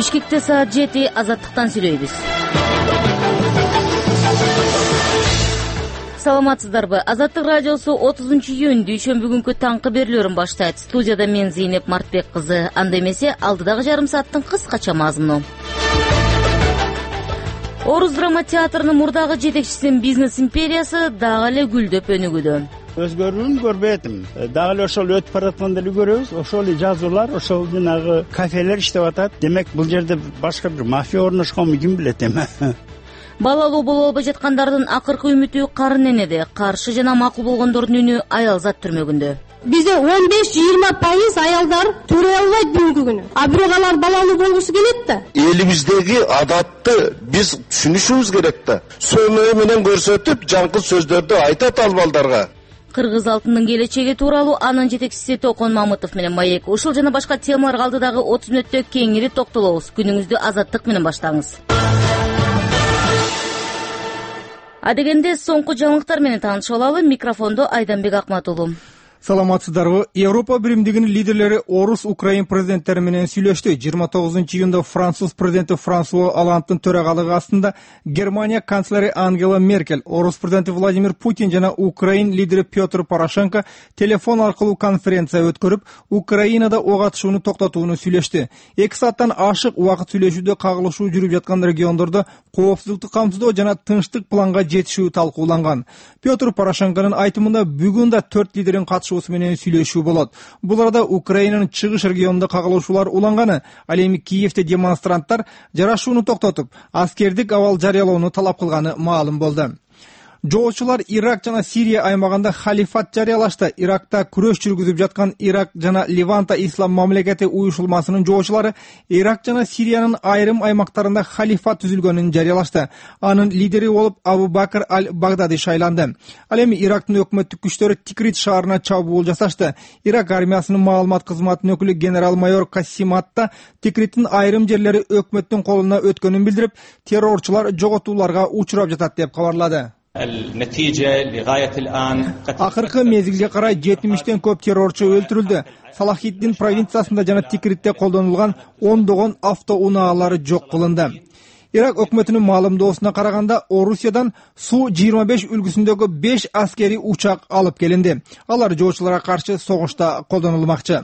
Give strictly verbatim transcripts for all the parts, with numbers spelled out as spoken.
Бишкекте саат жети, Азаттыктан сүйлөйбүз. Саламатсыздарбы? Азаттык радиосу отузунчу июнь дүйшөмбү күнкү таңкы берүүлөрүн баштайт. Студияда мен Зейнеп Мартбек кызы. Анда эмесе алдыдагы жарым сааттын кыскача мазмуну. Орус драма театрынын мурдагы жетекчисинин бизнес империясы дагы эле гүлдөп өнүгүүдө. Өзгөрүүнү көрбөйм. Дагы эле ошол өтүп баратканда эле көрөбүз. Ошол жазуулар, ошол жанагы кафелер иштеп атат. Демек бул жерде башка бир мафия орношконбу ким билет эми. Балалуу боло албай жаткандардын акыркы үмүтү карын энеде. Каршы жана макул болгондордун үнү аялзат түрмөгүндө. Бизде он беш жыйырма пайыз аялдар төрөй албайт бүгүнкү күнү. А бирок алар балалуу болгусу келет да. Элибиздеги адатты биз түшүнүшүбүз керек да. Сөйлөө менен көрсөтүп, жаңкы сөздөрдү айтат ал балдарга. Кыргыз алтынын келечеги тууралуу анын жетекчиси Токон Мамытов менен маек. Ушул жана башка темаларга алдыдагы отуз мүнөттө кеңири токтолобуз. Күнүңүздү азаттык менен баштаңыз. Адегенде соңку жаңылыктар менен таанышып алалы. Микрофондо Айданбек Акматулу. Саламатсыздарбы? Европа биримдигинин лидерлери орус Украин президенттери менен сүйлөштү. жыйырма тогузунчу июнда француз президенти Франсуа Олландтын төрагалыгы астында Германия канцлери Ангела Меркель, орус президенти Владимир Путин жана Украин лидери Петр Порошенко телефон аркылуу конференция өткөрүп, Украинада ок атышууну токтотууну сүйлөштү. эки сааттан ашык убакыт сүйлөшүүдө кагылышуу жүрүп жаткан региондордо коопсуздукту камсыздоо жана тынчтык планга жетишүү талкууланган. Петр Порошенконун айтымында бүгүн да төрт лидерин менен сүйлөшүү болот. Бул арада Украинанын чыгыш регионунда кагылышуулар уланганы, ал эми Киевде демонстранттар жарашууну токтотуп, аскердик абал жарыялоону талап кылганы маалым болду. Жоочулар Ирак жана Сирия аймагында халифат жарыялашты. Иракта күрөш жүргүзүп жаткан Ирак жана Ливанта ислам мамлекети уюшулмасынын жоочулары Ирак жана Сириянын айрым аймактарында халифат түзүлгөнүн жарыялашты. Анын лидери болуп Абу Бакр аль-Багдади шайланды. Ал эми Ирактын өкмөттүк күчтөрү Тикрит шаарына чабуул жасашты. Ирак армиясынын маалымат кызматынын өкүлү генерал-майор Кассиматта Тикриттин айрым жерлери өкмөттүн колуна өткөнүн билдирип, террорчулар жоготууларга учурап жатат деп кабарлады. Акыркы мезгилге карай жетимиштен көп террорчу өлтүрүлдү. Салахиддин провинциясында жана Тикритте колдонулган ондогон автоунаалары жок кылынды. Ирак өкмөтүнүн маалымдоосуна караганда, Орусиядан Су жыйырма беш үлгүсүндөгү беш аскери учак алып келинди. Алар жоочуларга каршы согушта колдонулмакчы.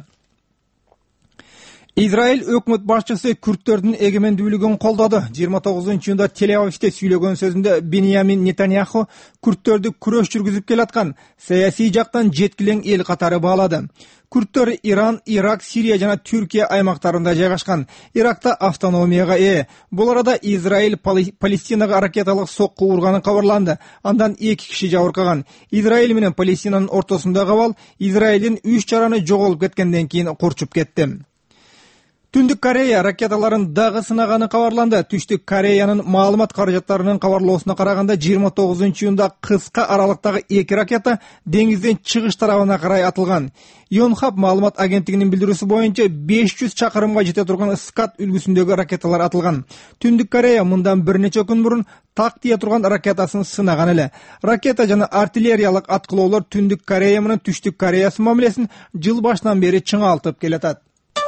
Израиль өкмөт башчысы күрттөрдүн эгемендүүлүгүн колдоду. жыйырма тогузунчу июнда Тель-Авивде сүйлөгөн сөзүндө Беньямин Нетаньяху күрттөрдү күрөш жүргүзүп келаткан саясий жактан жеткилең эл катары баалады. Күрттөр Иран, Ирак, Сирия жана Түркия аймактарында жайгашкан. Иракта автономияга ээ. Бул арада Израиль Палестинага ракеталык сокку урганын кабарланды. Андан эки киши жабыркаган. Израиль менен Палестинанын ортосундагы абал Израилдин үч жараны жоголуп кеткенден кийин курчуп кетти. Түндүк Корея ракеталарын дагы сынаганы кабарланды. Түштүк Кореянын маалымат каражаттарынын кабарлоосуна караганда жыйырма тогузунчу июнда кыска аралыктагы эки ракета деңизден чыгыш тарабына карай атылган. Йонхап маалымат агенттигинин билдирүүсү боюнча беш жүз чакырымга жете турган Скат үлгүсүндөгү ракеталар атылган. Түндүк Корея мындан бир нече күн мурун так тие турган ракетасын сынаган эле. Ракета жана артиллериялык аткылоолор Түндүк Корея менен Түштүк Кореясы мамилесин жыл башынан бери чыңалтып келатат.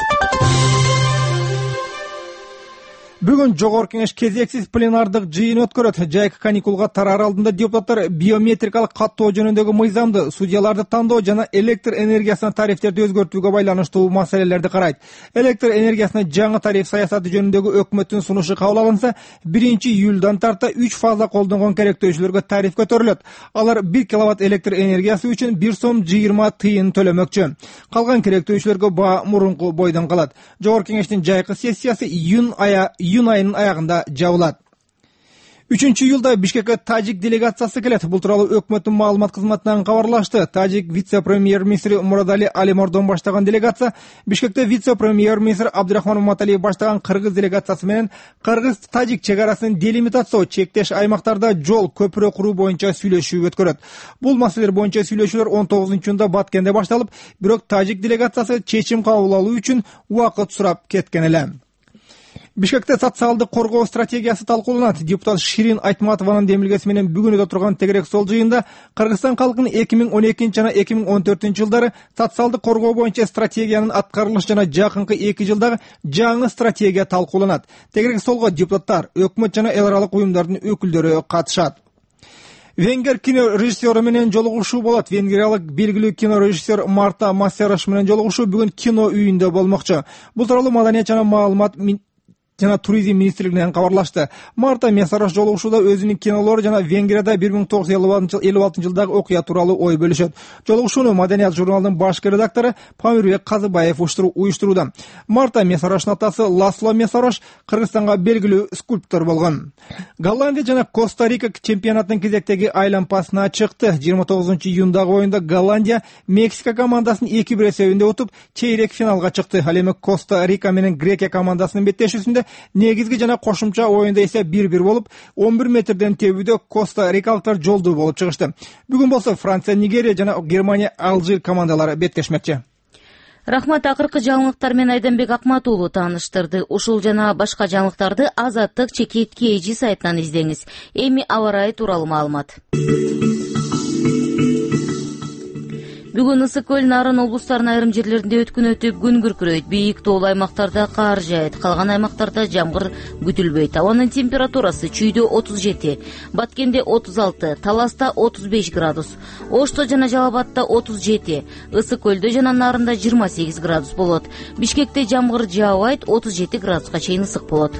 Бүгүн Жогорку Кеңеш кезексиз пленардык жыйын өткөрөт. Жайкы каникулга тараар алдында депутаттар биометрикалык каттоо жөнүндөгү мыйзамды, судьяларды тандоо жана электр энергиясына тарифтерди өзгөртүүгө байланыштуу маселелерди карайт. Электр энергиясына жаңы тариф саясаты жөнүндөгү өкмөттүн сунушу кабыл алынса, биринчи июлдан тарта үч фаза колдонгон керектөөчүлөргө тариф көтөрүлөт. Алар бир киловатт электр энергиясы үчүн бир сом жыйырма тыйын төлөмөкчү. Калган керектөөчүлөргө баа мурунку бойдон калат. Жогорку Кеңештин жайкы сессиясы июнь ая июнь айынын аягында жабылат. үчүнчү июлда Бишкекке тажик делегациясы келет. Бул тууралуу өкмөттүн маалымат кызматынан кабарлашты. Тажик вице-премьер-министри Мурадали Алимордон баштаган делегация Бишкекте вице-премьер-министр Абдрахман Маталиев баштаган кыргыз делегациясы менен кыргыз-тажик чек арасын делимитациялоо, чектеш аймактарда жол, көпүрө куруу боюнча сүйлөшүү өткөрөт. Бул маселелер боюнча сүйлөшүүлөр он тогузунчу июнда Баткенде башталып, бирок тажик делегациясы чечим кабыл алуу үчүн убакыт сурап кеткен эле. Бишкекте социалдык коргоо стратегиясы талкууланат. Депутат Ширин Айтматованын демилгеси менен бүгүн өтө турган тегерек сол жыйында Кыргызстан калкынын эки миң он экинчи жана эки миң он төртүнчү жылдары социалдык коргоо боюнча стратегиянын аткарылышы жана жакынкы эки жылдагы жаңы стратегия талкууланат. Тегерек солго депутаттар, өкмөт жана эл аралык уюмдардын өкүлдөрү катышат. Венгер кино режиссеру менен жолугушуу болот. Венгриялык белгилүү кино режиссер Марта Масярош менен жолугушуу бүгүн кино үйүндө болмокчу. Бул тууралуу Маданият жана маалымат жана туризм министрлигинен кабарлашты. Марта Масярош жолугушууда өзүнүн кинолору жана Венгрияда бир миң тогуз жүз элүү алтынчы жылдагы окуя тууралуу ой бөлүшөт. Жолугушууну Маданият журналынын башкы редактору Памирбек Казыбаев уюштурууда. Марта Масяроштун атасы Ласло Масярош Кыргызстанга белгилүү скульптор болгон. Голландия жана Коста-Рика чемпионатынын кезектеги айлампасына чыкты. жыйырма тогузунчу июндагы оюнда Голландия Мексика командасын эки бир эсебинде утуп, чейрек финалга чыкты. Ал эми Коста-Рика менен Грекия командасынын беттешүүсүндө негизги жана кошумча оюнда эсеп бир бир болуп, он бир метрден тебүүдө Коста-Рикалыктар жолдуу болуп чыгышты. Бүгүн болсо Франция, Нигерия жана Германия, Алжир командалары беттешмекчи. Рахмат, акыркы жаңылыктар менен Айданбек Акмат уулу тааныштырды. Ушул жана башка жаңылыктарды Азаттык чекит kg сайтынан издеңиз. Эми аба ырайы тууралуу маалымат. Бүгүн Ысык көл, Нарын облустарынын айрым жерлеринде өткүн өтүп, күн күркүрөйт. Бийик тоолуу аймактарда кар жаайт, калган аймактарда жамгыр күтүлбөйт. Абанын температурасы Чүйдө отуз жети, Баткенде отуз алты, Таласта отуз беш градус, Ошто жана Жалал Абадта отуз жети, Ысык көлдө жана Нарында жыйырма сегиз градус болот. Бишкекте жамгыр жаабайт, отуз жети градуска чейин ысык болот.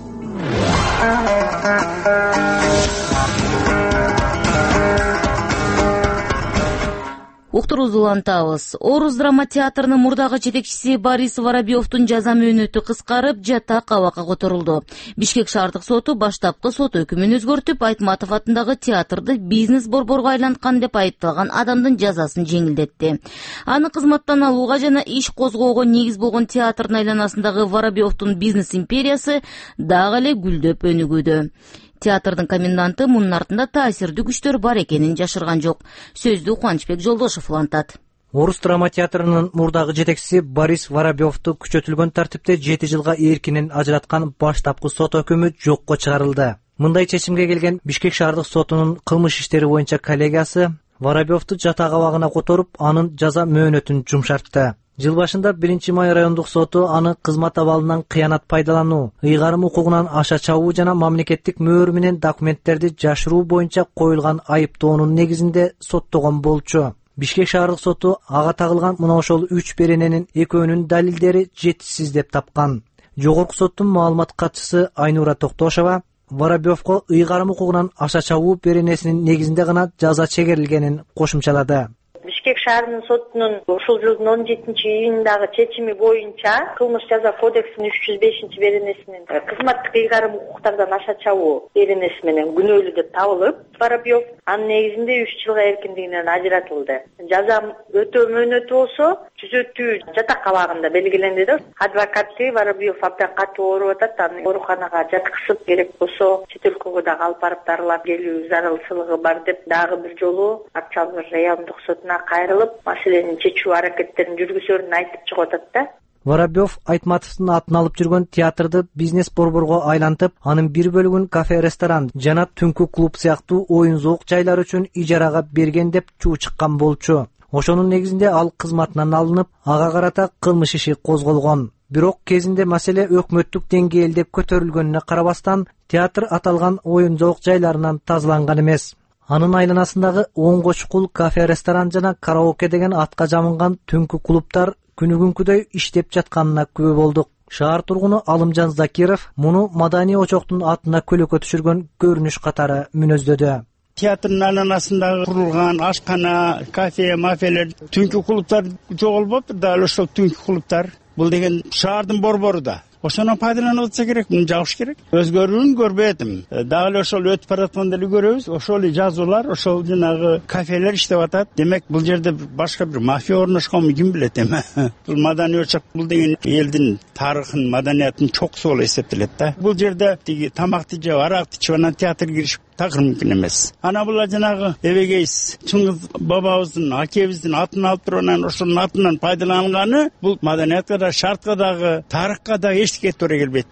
Уктуруубузду улантабыз. Орус драма театрынын мурдагы жетекчиси Борис Воробьевдун жаза мөөнөтү кыскарып, жатак абакка которулду. Бишкек шаардык соту баштапкы сот өкүмүн өзгөртүп, Айтматов атындагы театрды бизнес борборго айланткан деп айыпталган адамдын жазасын жеңилдетти. Аны кызматтан алууга жана иш козгоого негиз болгон театрдын айланасындагы Воробьевдун бизнес империясы дагы эле гүлдөп өнүгүүдө. Театрдын коменданты мунун артында таасирдүү күчтөр бар экенин жашырган жок. Сөздү Кубанычбек Жолдошев улантат. Орус драма театрынын мурдагы жетекчиси Борис Воробьевду күчөтүлгөн тартипте жети жылга эркинен ажыраткан баштапкы сот өкүмү жокко чыгарылды. Мындай чечимге келген Бишкек шаардык сотунун кылмыш иштери боюнча коллегиясы Воробьевду жатак абагына которуп, анын жаза мөөнөтүн жумшартты. Жыл башында биринчи май райондук соту аны кызмат абалынан кыянат пайдалануу, ыйгарым укугунан аша чабуу жана мамлекеттик мөөр менен документтерди жашыруу боюнча коюлган айыптоонун негизинде соттогон болчу. Бишкек шаардык соту ага тагылган мына ошол үч берененин экөөнүн далилдери жетишсиз деп тапкан. Жогорку соттун маалымат катчысы Айнура Токтошова Воробьевго ыйгарым укугунан аша чабуу беренесинин негизинде гана жаза чегерилгенин кошумчалады. Бишкек шаарынын сотунун ушул жылдын он жетинчи июнундагы чечими боюнча кылмыш жаза кодексинин үч жүз бешинчи беренесинин кызматтык ыйгарым укуктардан аша чабуу беренеси менен күнөөлүү деп табылып, Воробьев анын негизинде үч жылга эркиндигинен ажыратылды. Жаза өтөө мөөнөтү болсо түзөтүү жатак абагында белгиленди да. Адвокаты Воробьев абдан катуу ооруп атат, аны ооруканага жаткызып, керек болсо чет өлкөгө дагы алып барып дарылап келүү зарылчылыгы бар деп дагы бир жолу Ак Чалбыр райондук сотуна кайрылып, маселени чечүү аракеттерин жүргүзөрүн айтып чыгып атат да. Воробьев Айтматовдун атын алып жүргөн театрды бизнес борборго айлантып, анын бир бөлүгүн кафе-ресторан жана түнкү клуб сыяктуу оюн-зоок жайлар үчүн ижарага берген деп чуу чыккан болчу. Ошонун негизинде ал кызматынан алынып, ага карата кылмыш иши козголгон. Бирок кезинде маселе өкмөттүк деңгээлде көтөрүлгөнүнө карабастан, театр аталган оюн-зоок жайларынан тазаланган эмес. Анын айланасындагы онго чукул кафе-ресторан жана караоке деген атка жамынган түнкү клубтар күнүгүнкүдөй иштеп жатканына күбө болдук. Шаар тургуну Алымжан Закиров муну маданий очоктун атына көлөкө түшүргөн көрүнүш катары мүнөздөдү. Театрдын айланасында курулган ашкана, кафе, мафелер, түнкү клубтар жоголбоптур да, ошол түнкү клубтар. Бул деген шаардын борбору да. Ошону пайдаланып атса керек, муну жабыш керек. Өзгөрүүн көрбөйм. Дагы эле ошол өтүп баратканда эле көрөбүз. Ошол жазуулар, ошол жанагы кафелер иштеп атат. Демек, бул жерде башка бир мафия орношконбу ким билет эми. Бул маданий очок, бул деген элдин тарыхын, маданиятын чокусу болуп эсептелет да. Бул жерде тиги тамакты жеп, аракты ичип, анан театр киришип такыр мүмкүн эмес. Ана була жанагы эбегейс, Чыңгыз бабабыздын, акебиздин атын алып туруп, анан ошонун атынан пайдаланганы бул маданиятка да, шартка дагы, тарыхка да эчтеке туура келбейт да.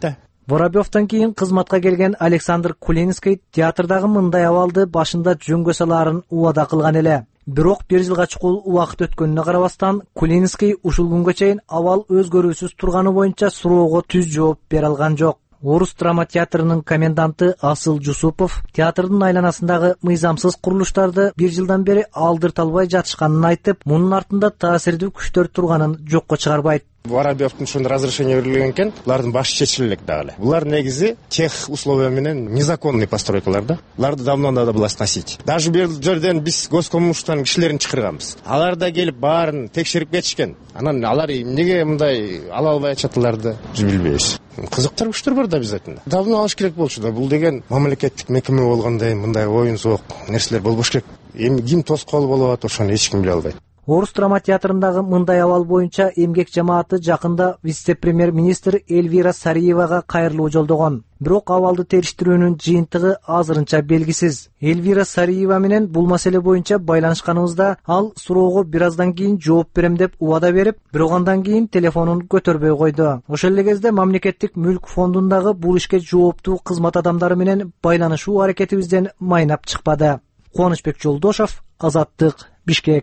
Воробьевтан кийин кызматка келген Александр Кулинский театрдагы мындай абалды башында жөнгө салаарын убада кылган эле. Бирок бир жылга чукул убакыт өткөнүнө карабастан, Кулинский ушул күнгө чейин абал өзгөрүүсүз турганы боюнча суроого түз жооп бере алган жок. Орус драма театрынын коменданты Асыл Жусупов театрдын айланасындагы мыйзамсыз курулуштарды бир жылдан бери алдырт албай жатышканын айтып, мунун артында таасирдүү күчтөр турганын жокко чыгарбайт. Воробьевтун ушундай разрешение берилген экен, булардын башы чечиле элек дагы. Булар негизи тех условия менен незаконный постройкалар да. Буларды давно надо было сносить. Даже бир жерден биз госкомуштан кишилерин чакырганбыз. Алар да келип баарын текшерип кетишкен. Анан алар эмнеге мындай ала албай атышатларды билбейбиз. Кызыктар күчтөр бар да обязательно. Давно алыш керек болчу да. Бул деген мамлекеттик мекеме болгондой мындай оюн соок нерселер болбош керек. Эми ким тоскоол болуп атат, ошону эч ким биле албайт. Орус драма театрындагы мындай абал боюнча эмгек жамааты жакында вице-премьер-министр Эльвира Сариевага кайрылуу жолдогон. Бирок абалды териштирүүнүн жыйынтыгы азырынча белгисиз. Эльвира Сариева менен бул маселе боюнча байланышканыбызда ал суроого бир аздан кийин жооп берем деп убада берип, бирок андан кийин телефонун көтөрбөй койду. Ошол эле кезде мамлекеттик мүлк фондундагы бул ишке жооптуу кызмат адамдары менен байланышуу аракетибизден майнап чыкпады. Кубанычбек Жолдошов, Азаттык, Бишкек.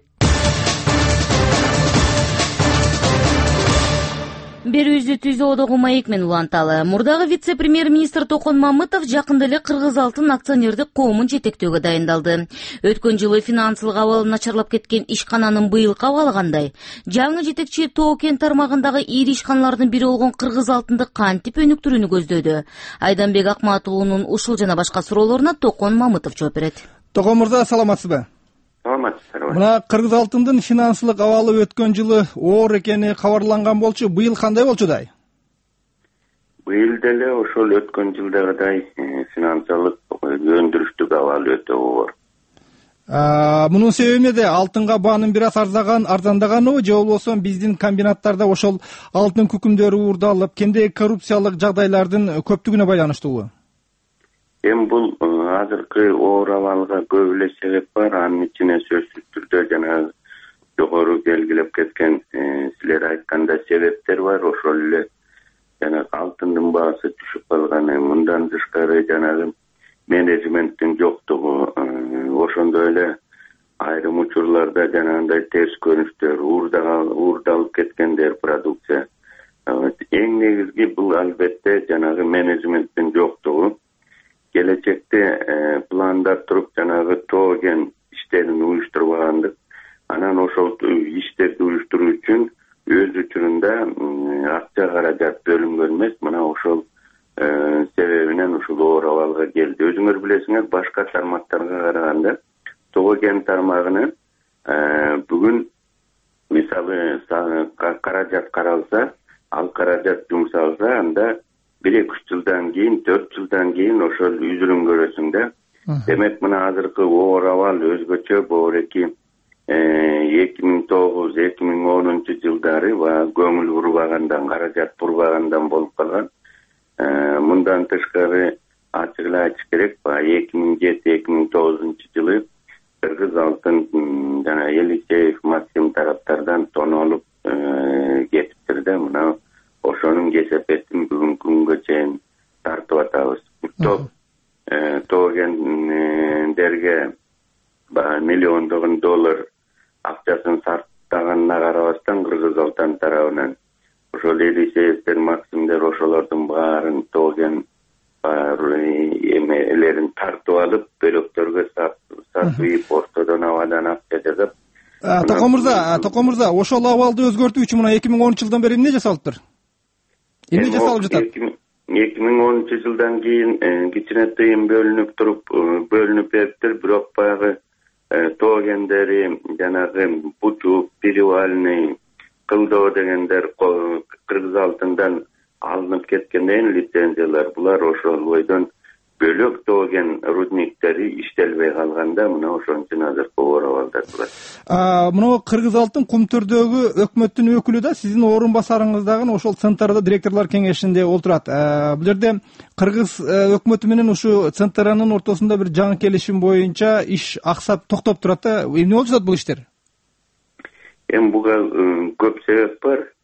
Берүүбүздү түздөгү маек менен уланталы. Мурдагы вице-премьер-министр Токон Мамытов жакында эле Кыргыз Алтын акционердик коомун жетектөөгө дайындалды. Өткөн жылы финансылык абалы начарлап кеткен ишкананын быйылкы абалы кандай? Жаңы жетекчи Тоо кен тармагындагы ири ишканалардын бири болгон Кыргыз Алтынды кантип өнүктүрүүнү көздөдү? Айданбек Акматулунун ушул жана башка суроолоруна Токон Мамытов жооп берет. Токон мырза, саламатсызбы? Мына Кыргыз Алтындын финансылык абалы өткөн жылы оор экени кабарланган болчу. Быйыл кандай болчу дай? Быйыл деле ошол өткөн жылдагыдай финансылык өндүрүштүк абал өтө оор. Мунун себеби эмнеде? Алтынга баанын бир аз арзаган, арзандаганыбы, же болбосо биздин комбинаттарда ошол алтын күкүмдөрү уурдалып, кенде коррупциялык жагдайлардын көптүгүнө байланыштуубу? Эми бул азыркы оор абалга көп эле себеп бар. Анын ичине сөзсүз түрдө жана жогору белгилеп кеткен силер айткандай себептер бар. Ошол эле жана алтындын баасы түшүп калганы, мындан тышкары жанагы менеджменттин жоктугу, ошондой эле айрым учурларда жанагындай терс көрүнүштөр, уурдалып кеткендер продукция. Эң негизги бул албетте жанагы менеджменттин жоктугу. Келечекте пландап туруп жанагы Тоо кен иштерин уюштурбагандык. Анан ошол иштерди уюштуруу үчүн өз учурунда акча каражат бөлүнгөн эмес. Мына ошол себебинен ушул оор абалга келди. Өзүңөр билесиңер, башка тармактарга караганда Тоо кен тармагынын бүгүн мисалы каражат каралса, ал каражат жумшалса, анда бир эки үч жылдан кийин, төрт жылдан кийин ошол үзүлүн көрөсүң да. Демек мына азыркы оор абал өзгөчө боореки эки миң тогуз эки миң онунчу жылдары көңүл бурбагандан, каражат бурбагандан болуп калган. Мындан тышкары ачык эле айтыш керек, эки миң жети эки миң тогузунчу жылы Кыргыз Алтын жана Елисеев Максим тараптардан тонолуп кетиптир да. Мына ошонун кесепетин бүгүнкү күнгө чейин тартып атабыз. Топ Тоо кендерге миллиондогон доллар акчасын сарптаганына карабастан, Кыргыз Алтын тарабынан ошол Елисеевдер, Максимдер ошолордун баарын Тоо кен эмелерин тартып алып, бөлөктөргө сатып, ортодон абадан акча жасап. Токон мырза, Токон мырза, ошол абалды өзгөртүү үчүн мына эки миң онунчу жылдан бери эмне жасалыптыр? Эмне жасалып жатат? эки миң онунчу жылдан кийин кичине тыйым бөлүнүп туруп, бөлүнүп бериптир, бирок баягы Тоо кендери жанагы Бучук, Перевальный, Кылдоо дегендер Кыргыз Алтындан алынып кеткенден лицензиялар, булар ошол бойдон бөлөк Тоо кен рудниктери иштелбей калганда, мына ошон үчүн азыр оор абалда турат. Мына Кыргыз Алтын Кумтөрдөгү өкмөттүн өкүлү да сиздин орун басарыңыз дагы ошол центрда директорлор кеңешинде отурат. Бул жерде Кыргыз өкмөтү менен ушу центрнын ортосунда бир жаңы келишим боюнча иш аксап токтоп турат да. Эмне болуп жатат бул иштер? Эми буга көп себеп бар.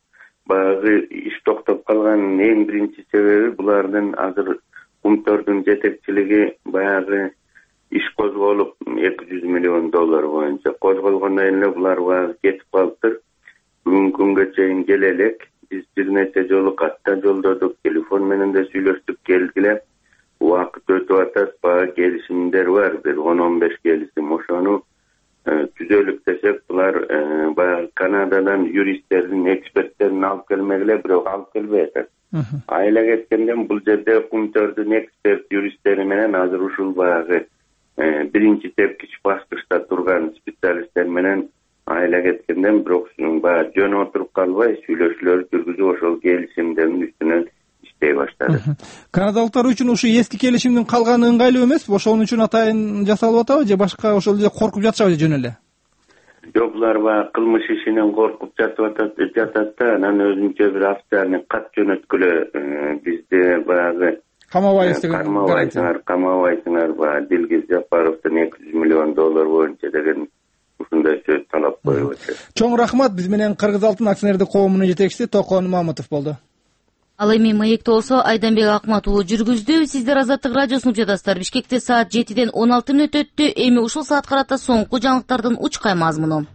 баягы иш токтоп калганын эң биринчи себеби булардын азыр Кумтөрдүн жетекчилиги баягы иш козголуп эки жүз миллион доллар боюнча козголгондон эле булар баягы кетип калыптыр. Бүгүнкү күнгө чейин келе элек биз бир нече жолу катта жолдодук, телефон менен да сүйлөштүк, келгиле. Убакыт өтүп атат, баягы келишимдер бар, бир он он беш келишим. Ошону түзөлүк десек, булар баягы Канададан юристтердин, эксперттерин алып келмегиле, бирок алып келбей атат. Айла кеткенден бул жерде Кумтөрдүн эксперт юристтери менен азыр ушул баягы биринчи тепкич баскычта турган специалисттер менен айла кеткенден бирок баягы жөн отуруп калбай сүйлөшүүлөр жүргүзүп ошол келишимдердин үстүнөн иштей баштады. Канадалыктар үчүн ушу эски келишимдин калганы ыңгайлуу эмеспи? Ошонун үчүн атайын жасалып атабы же башка ошол эле коркуп жатышабы жөн эле? Жок, булар баягы кылмыш ишинен коркуп жатып жатат да, анан өзүнчө бир официальный кат жөнөткүлө бизде баягы камабайбыз деген камабайсыңар, камабайсыңар, баягы Дилгиз Жапаровдун эки жүз миллион доллар боюнча деген ушундай сөз талап коюп атат. Чоң рахмат. Биз менен Кыргыз Алтын акционердик коомунун жетекчиси Токон Мамытов болду. Ал эми маекти болсо Айданбек Акмат уулу жүргүздү. Сиздер Азаттык радиосун угуп жатасыздар. Бишкекте саат жетиден он алты мүнөт өттү. Эми ушул саат карата соңку жаңылыктардын учкай мазмуну.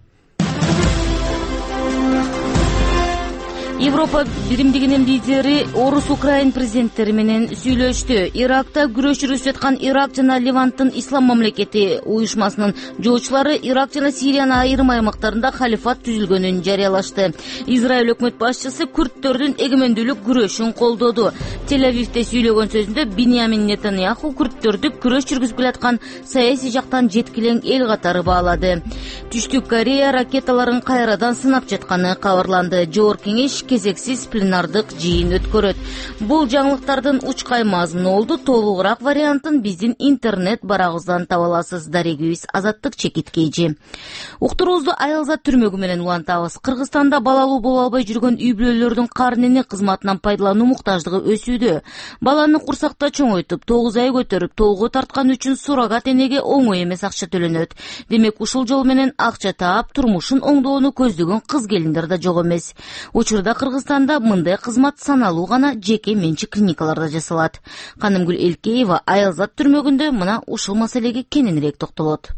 Европа биримдигинин лидери орус Украин президенттери менен сүйлөштү. Иракта күрөш жүрүп жаткан Ирак жана Леванттын ислам мамлекети уюшмасынын жоочулары Ирак жана Сириянын айрым аймактарында халифат түзүлгөнүн жарыялашты. Израиль өкмөт башчысы күрдтөрдүн эгемендүүлүк күрөшүн колдоду. Тель-Авивде сүйлөгөн сөзүндө Биньямин Нетаньяху күрдтөрдү күрөш жүргүзүп келаткан саясий жактан жеткилең эл катары баалады. Түштүк Корея ракеталарын кайрадан сынап жатканы кабарланды. Жогорку кеңеш кезексиз пленардык жыйын өткөрөт. Бул жаңылыктардын учкай мазмуну болду. Толугураак вариантын биздин интернет барагыбыздан таба аласыз. Дарегибиз Азаттык чекиткейжи. Уктуруубузду Аялзат түрмөгү менен улантабыз. Кыргызстанда балалуу боло албай жүргөн үй бүлөлөрдүн карнени кызматынан пайдалануу муктаждыгы өсүүдө. Баланы курсакта чоңойтуп, тогуз ай көтөрүп, толугу тарткан үчүн суррогат энеге оңой эмес акча төлөнөт. Демек ушул жол менен акча таап, турмушун оңдоону көздөгөн кыз келиндер да жок эмес. Учурда Кыргызстанда мындай кызмат саналуу гана жеке менчик клиникаларда жасалат. Канымгүл Элкеева Аялзат түрмөгүндө мына ушул маселеге кененирээк токтолот.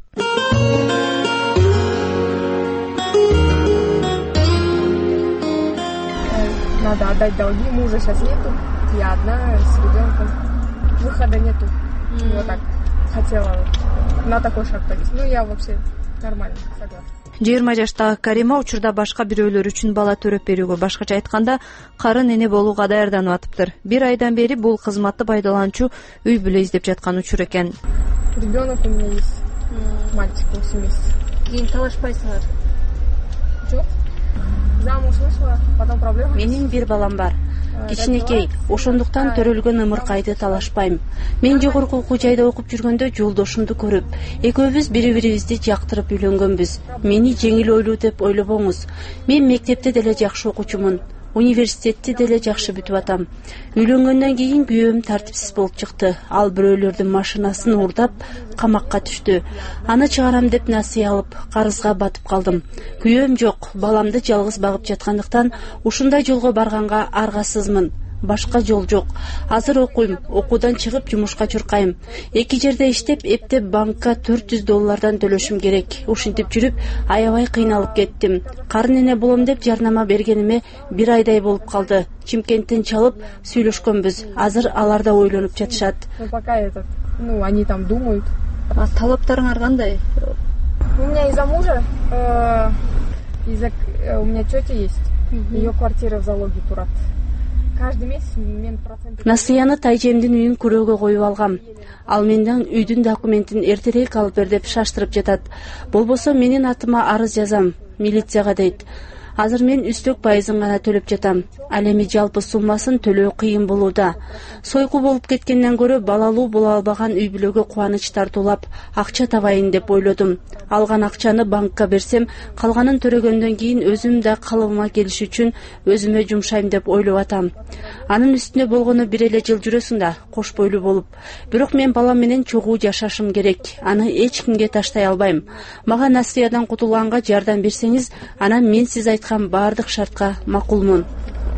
Надо отдать долги, мужа сейчас нету, я одна с ребенком, выхода нету. Mm. Вот так хотела на такой шаг пойти. Ну, я вообще нормально, согласна. жыйырма жаштагы Карима учурда башка бирөөлөр үчүн бала төрөп берүүгө, башкача айтканда карын эне болууга даярданып атыптыр. Бир айдан бери бул кызматты пайдаланчу үй бүлө издеп жаткан учур экен. Ребенок у меня есть, мальчик восемь месяцев. Кийин талашпайсыңар? Жок. Замуж вышла, потом проблема. Менин бир балам бар. Кичинекей, ошондуктан төрөлгөн ымыркайды талашпайм. Мен жогорку окуу жайда окуп жүргөндө жолдошумду көрүп, экөөбүз бири-бирибизди жактырып үйлөнгөнбүз. Мени жеңил ойлуу деп ойлобоңуз. Мен мектепте деле жакшы окуучумун. Университетти деле жакшы бүтүп атам. Үйлөнгөндөн кийин күйөөм тартипсиз болуп чыкты. Ал бирөөлөрдүн машинасын уурдап, камакка түштү. Аны чыгарам деп насыя алып, карызга батып калдым. Күйөөм жок, баламды жалгыз багып жаткандыктан ушундай жолго барганга аргасызмын. Башка жол жок. Азыр окуйм, окуудан чыгып жумушка чуркайм. Эки жерде иштеп, эптеп банкка төрт жүз доллардан төлөшүм керек. Ушинтип жүрүп, аябай кыйналып кеттим. Карын эне болом деп жарнама бергениме бир айдай болуп калды. Чимкенттен чалып сүйлөшкөнбүз. Азыр алар да ойлонуп жатышат. Ну пока этот, ну они там думают. А талаптарыңар кандай? У меня из-за мужа, из-за у меня тетя есть. Ее квартира в залоге турат. Насыяны тайжемдин үйүн күрөөгө коюп алгам. Ал менден үйдүн документин эртерээк алып бер деп шаштырып жатат. Болбосо менин атыма арыз жазам, милицияга дейт. Азыр мен үстөк пайызын гана төлөп жатам. Ал эми жалпы суммасын төлөө кыйын болууда. Сойку болуп кеткенден көрө балалуу боло албаган үй бүлөгө кубаныч тартуулап, акча табайын деп ойлодум. Алган акчаны банкка берсем, калганын төрөгөндөн кийин өзүм да калыбыма келиш үчүн өзүмө жумшайм деп ойлоп атам. Анын үстүнө болгону бир эле жыл жүрөсүң да, кош бойлуу болуп. Бирок мен балам менен чогуу жашашым керек. Аны эч кимге таштай албайм. Мага насыядан кутулганга жардам берсеңиз, анан мен сиз айткан бардык шартка макулмун.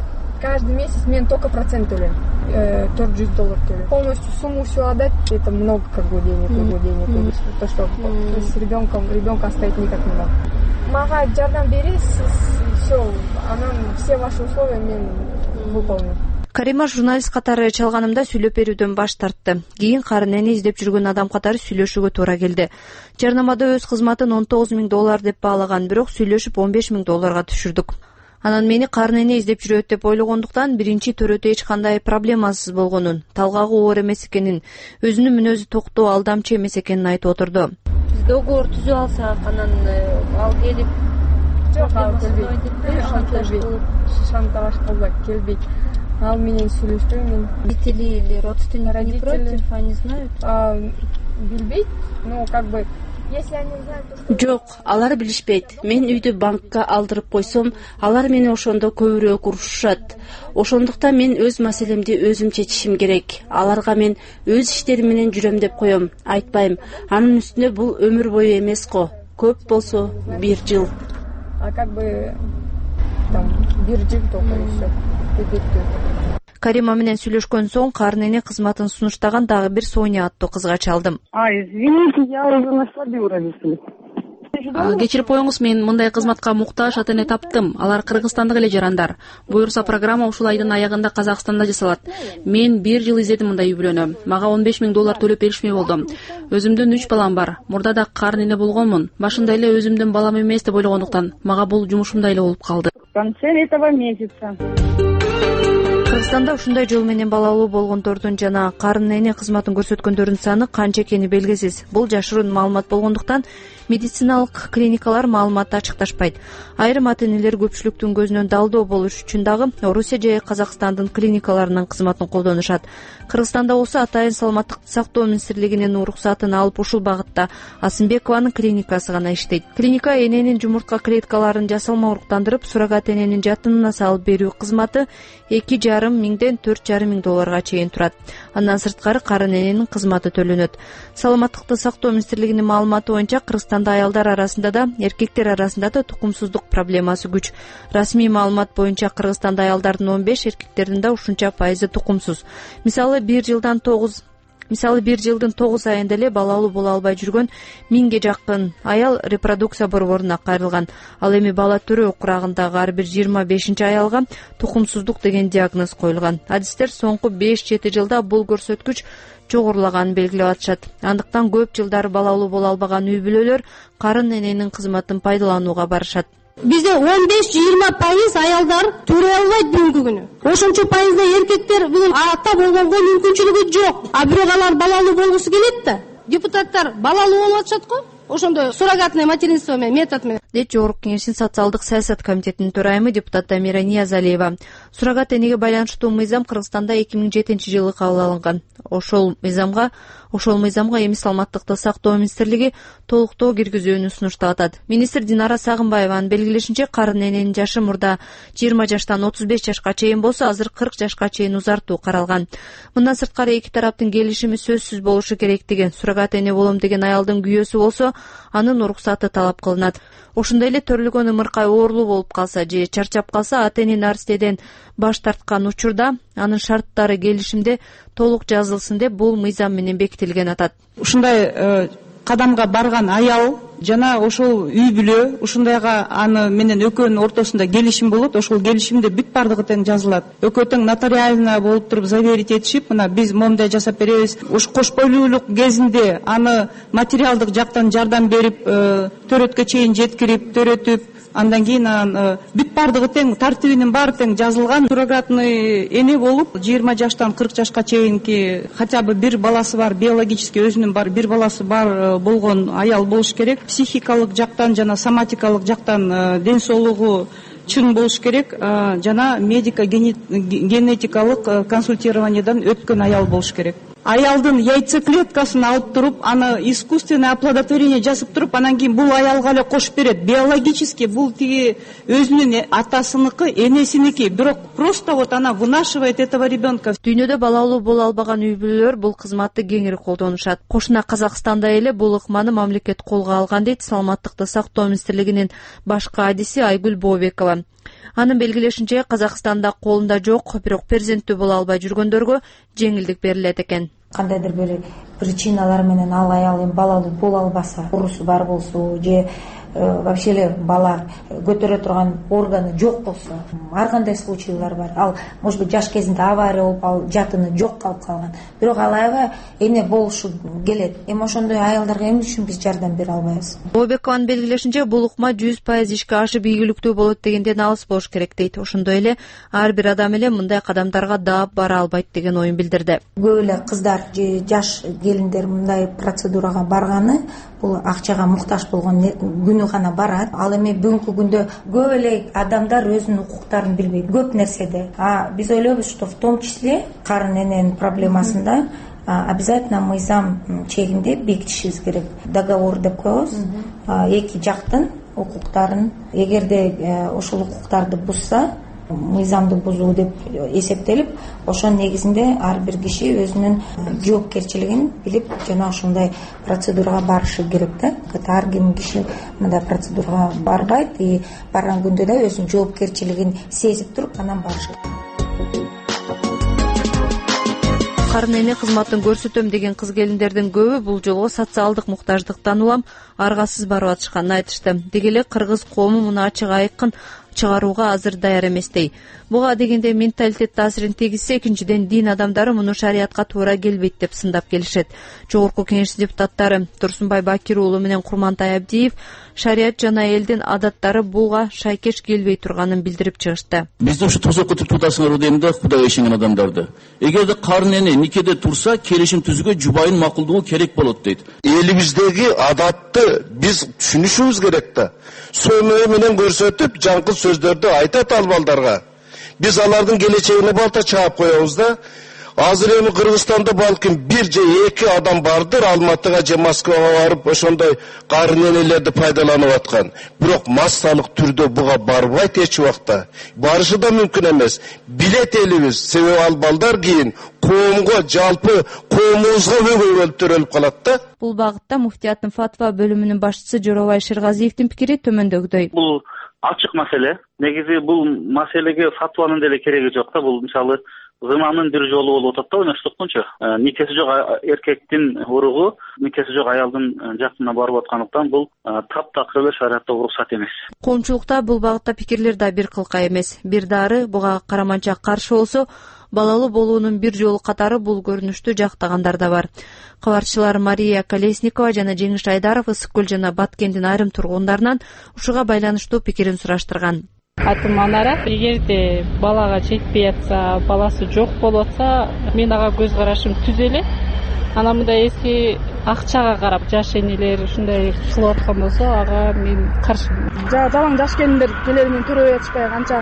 каждый месяц мен только процент төлейм, төрт жүз доллар төлейм. Полностью сумму все отдать, это много как бы денег, много денег. То, что с ребенком, ребенка оставить никак не могу. Мага жардам бересиз, все, анан все ваши условия мен выполню. Карима журналист катары чалганымда сүйлөп берүүдөн баш тартты. Кийин карын эне издеп жүргөн адам катары сүйлөшүүгө туура келди. Жарнамада өз кызматын он тогуз миң доллар деп баалаган, бирок сүйлөшүп он беш миң долларга түшүрдүк. Анан мени карын эне издеп жүрөт деп ойлогондуктан биринчи төрөтө эч кандай проблемасыз болгонун, талгагы оор эмес экенин, өзүнүн мүнөзү токтоо, алдамчы эмес экенин айтып отурду. Биз договор түзүп алсак, анан ал келип жок, ал келбейт. Шантаж кылбайт, келбейт. Ал менен сүйлөштүм мен. Родители или родственники не против, они знают? Билбейт, но как бы если они знают, то жок, алар билишпейт. Мен үйдү банкка алдырып койсом, алар мени ошондо көбүрөөк урушушат. Ошондуктан мен өз маселемди өзүм чечишим керек. Аларга мен өз иштерим менен жүрөм деп коем, айтпайм. Анын үстүнө бул өмүр бою эмес го. Көп болсо бир жыл. А как бы там бир жыл только еще. Карима менен сүйлөшкөн соң карын эне кызматын сунуштаган дагы бир Соня аттуу кызга чалдым. А, извините, я уже нашла биородителей. Кечирип коюңуз, мен мындай кызматка муктаж ата эне таптым. Алар кыргызстандык эле жарандар. Буюрса программа ушул айдын аягында Казакстанда жасалат. Мен бир жыл издедим мындай үй бүлөнү. Мага он беш миң доллар төлөп беришмей болду. Өзүмдүн үч балам бар. Мурда да карын эне болгонмун. Башында эле өзүмдүн балам эмес деп ойлогондуктан мага бул жумушумдай эле болуп калды. В конце этого месяца. Кыргызстанда ушундай жол менен балалуу болгондордун жана карын эне кызматын көрсөткөндөрдүн саны канча экени белгисиз. Бул жашыруун маалымат болгондуктан медициналык клиникалар маалыматты ачыкташпайт. Айрым ата-энелер көпчүлүктүн көзүнөн далдоо болуш үчүн дагы Орусия же Казакстандын клиникаларынын кызматын колдонушат. Кыргызстанда болсо Атайын саламаттыкты сактоо министрлигинин уруксатын алып ушул багытта Асымбекованын клиникасы гана иштейт. Клиника эненин жумуртка клеткаларын жасалма уруктандырып, суррогат эненин жатынына салып берүү кызматы эки жарым миңден төрт жарым миң долларга чейин турат. Андан сырткары карын эненин кызматы төлөнөт. Саламаттыкты сактоо министрлигинин маалыматы боюнча Кыргызстанда аялдар арасында да, эркектер арасында да тукумсуздук проблемасы күч. Расмий маалымат боюнча Кыргызстанда аялдардын он беш, эркектердин да ушунча пайызы тукумсуз. Мисалы бир жылдан тогуз Мисалы бир жылдын тогуз айында эле балалуу боло албай жүргөн миңге жакын аял репродукция борборуна кайрылган. Ал эми бала төрөө курагындагы ар бир жыйырма бешинчи аялга тукумсуздук деген диагноз коюлган. Адистер соңку беш жети жылда бул көрсөткүч жогорулаганын белгилеп атышат. Андыктан көп жылдары балалуу боло албаган үй бүлөлөр карын эненин кызматын пайдаланууга барышат. Бизде он беш жыйырма пайыз аялдар төрөй албайт бүгүнкү күнү. Ошончо пайызда эркектер бүгүн ата болгонго мүмкүнчүлүгү жок. А бирок алар балалуу болгусу келет да. Депутаттар балалуу болуп атышат го. Ошондой суррогатное материнство менен метод менен дейт Жогорку Кеңештин социалдык саясат комитетинин төрайымы депутат Дамира Ниязалиева. Суррогат энеге байланыштуу мыйзам Кыргызстанда эки миң жетинчи жылы кабыл алынган. Ошол мыйзамга Ошол мыйзамга эми саламаттыкты сактоо министрлиги толуктоо киргизүүнү сунуштап атат. Министр Динара Сагынбаеванын белгилешинче, карын эненин жашы мурда жыйырма жаштан отуз беш жашка чейин болсо, азыр кырк жашка чейин узартуу каралган. Мындан сырткары эки тараптын келишими сөзсүз болушу керектиги, суррогат эне болом деген аялдын күйөөсү болсо, анын уруксаты талап кылынат. Ошондой эле төрөлгөн ымыркай оорлуу болуп калса же чарчап калса, ата эне нарстеден баш тарткан учурда анын шарттары келишимде толук жазылсын деп бул мыйзам менен бекитилген атат. Ушундай кадамга барган аял жана ошол үй бүлө ушундайга аны менен экөөнүн ортосунда келишим болот. Ошол келишимде бүт бардыгы тең жазылат. Экөө тең нотариально болуп туруп заверить этишип, мына биз момундай жасап беребиз. Уш кош бойлуулук кезинде аны материалдык жактан жардам берип, төрөткө чейин жеткирип, төрөтүп, андан кийин анан бүт бардыгы тең, тартибинин баары тең жазылган. Суррогатный эне болуп жыйырма жаштан кырк жашка чейинки хотя бы бир баласы бар, биологически өзүнүн бар бир баласы бар болгон аял болуш керек. Психикалык жактан жана соматикалык жактан ден соолугу чын болуш керек, жана медико генетикалык консультированиядан өткөн аял болуш керек. Аялдын яйцеклеткасын алып туруп, аны искусственное оплодотворение жасып туруп, анан кийин бул аялга эле кошуп берет. Биологически бул тиги өзүнүн атасыныкы, энесиники, бирок просто вот она вынашивает этого ребенка. Дүйнөдө балалуу боло албаган үй бүлөлөр бул кызматты кеңири колдонушат. Кошуна Казакстанда эле бул ыкманы мамлекет колго алган дейт Саламаттыкты сактоо министрлигинин башкы адиси Айгүл Бообекова. Анын белгилешинче, Казакстанда колунда жок, бирок перзенттүү боло албай жүргөндөргө жеңилдик берилет экен. Кандайдыр бир причиналар менен ал аял эми балалуу боло албаса, оорусу бар болсо же вообще эле бала көтөрө турган органы жок болсо, ар кандай случайлар бар. Ал может быть жаш кезинде авария болуп, ал жатыны жок калып калган. Бирок ал аябай эне болушу келет. Эми ошондой аялдарга эмне үчүн биз жардам бере албайбыз? Обекованын белгилешинче, бул ыкма жүз пайыз ишке ашып ийгиликтүү болот дегенден алыс болуш керек дейт. Ошондой эле ар бир адам эле мындай кадамдарга даап бара албайт деген оюн билдирди. Көп эле кыздар же жаш келиндер мындай процедурага барганы бул акчага муктаж болгон күнү гана барат. Ал эми бүгүнкү күндө көп эле адамдар өзүнүн укуктарын билбейт көп нерседе. А биз ойлойбуз, что в том числе карын эненин проблемасында обязательно мыйзам чегинде бекитишибиз керек. Договор деп коебуз. Эки жактын укуктарын, эгерде ошол укуктарды бузса, мыйзамды бузуу деп эсептелип, ошонун негизинде ар бир киши өзүнүн жоопкерчилигин билип, жана ошондой процедурага барышы керек да. Ар ким киши мындай процедурага барбайт, и барган күндө да өзүнүн жоопкерчилигин сезип туруп анан барышы. Карын эне кызматын көрсөтөм деген кыз келиндердин көбү бул жолго социалдык муктаждыктан улам аргасыз барып атышканын айтышты. Деги эле кыргыз коому муну ачык айкын чыгарууга азыр даяр эместей. Буга дегенде менталитет таасирин тийгизсе, экинчиден дин адамдары муну шариятка туура келбейт деп сындап келишет. Жогорку Кеңеш депутаттары Турсунбай Бакир уулу менен Курмантай Абдиев шарият жана элдин адаттары буга шайкеш келбей турганын билдирип чыгышты. Бизде ушу тозокко тутасыңар дейм да, Кудайга ишенген адамдарды. Эгерде карын эне никеде турса, келишим түзүүгө жубайын макулдугу керек болот дейт. Элибиздеги адатты биз түшүнүшүбүз керек да. Сөмөө менен көрсөтүп, жаңкыл сөздөрдү айтат ал балдарга. Биз алардын келечегине балта чаап коебуз да. Азыр эми Кыргызстанда балким бир же эки адам бардыр, Алматыга же Москвага барып ошондой карын энелерди пайдаланып аткан. Бирок массалык түрдө буга барбайт эч убакта. Барышы да мүмкүн эмес. Билет элибиз, себеби ал балдар кийин коомго, жалпы коомубузга өгөй төрөлүп калат да. Бул багытта муфтияттын фатва бөлүмүнүн башчысы Жоробай Шыргазиевдин пикири төмөндөгүдөй. Бул ачык маселе. Негизи бул маселеге фатванын деле кереги жок да. Бул мисалы зыманын бир жолу болуп атат да, ойноштукунча. Никеси жок эркектин уругу, никеси жок аялдын жакынына барып аткандыктан бул таптакыр эле шариатта уруксат эмес. Коомчулукта бул багытта пикирлер да бир кылка эмес. Бир дары буга караманча каршы болсо, балалуу болуунун бир жолу катары бул көрүнүштү жактагандар да бар. Кабарчылар Мария Колесникова жана Жеңиш Айдаров Ысык-Көл жана Баткендин айрым тургундарынан ушуга байланыштуу пикирин сураштырган. Атым Анара. Эгерде балага жетпей атса, баласы жок болуп атса, мен ага көз карашым түз эле. Анан мындай эски акчага карап жаш энелер ушундай кылып аткан болсо, ага мен каршымын. Жалаң жаш келиндер келери менен төрөй атышпай канча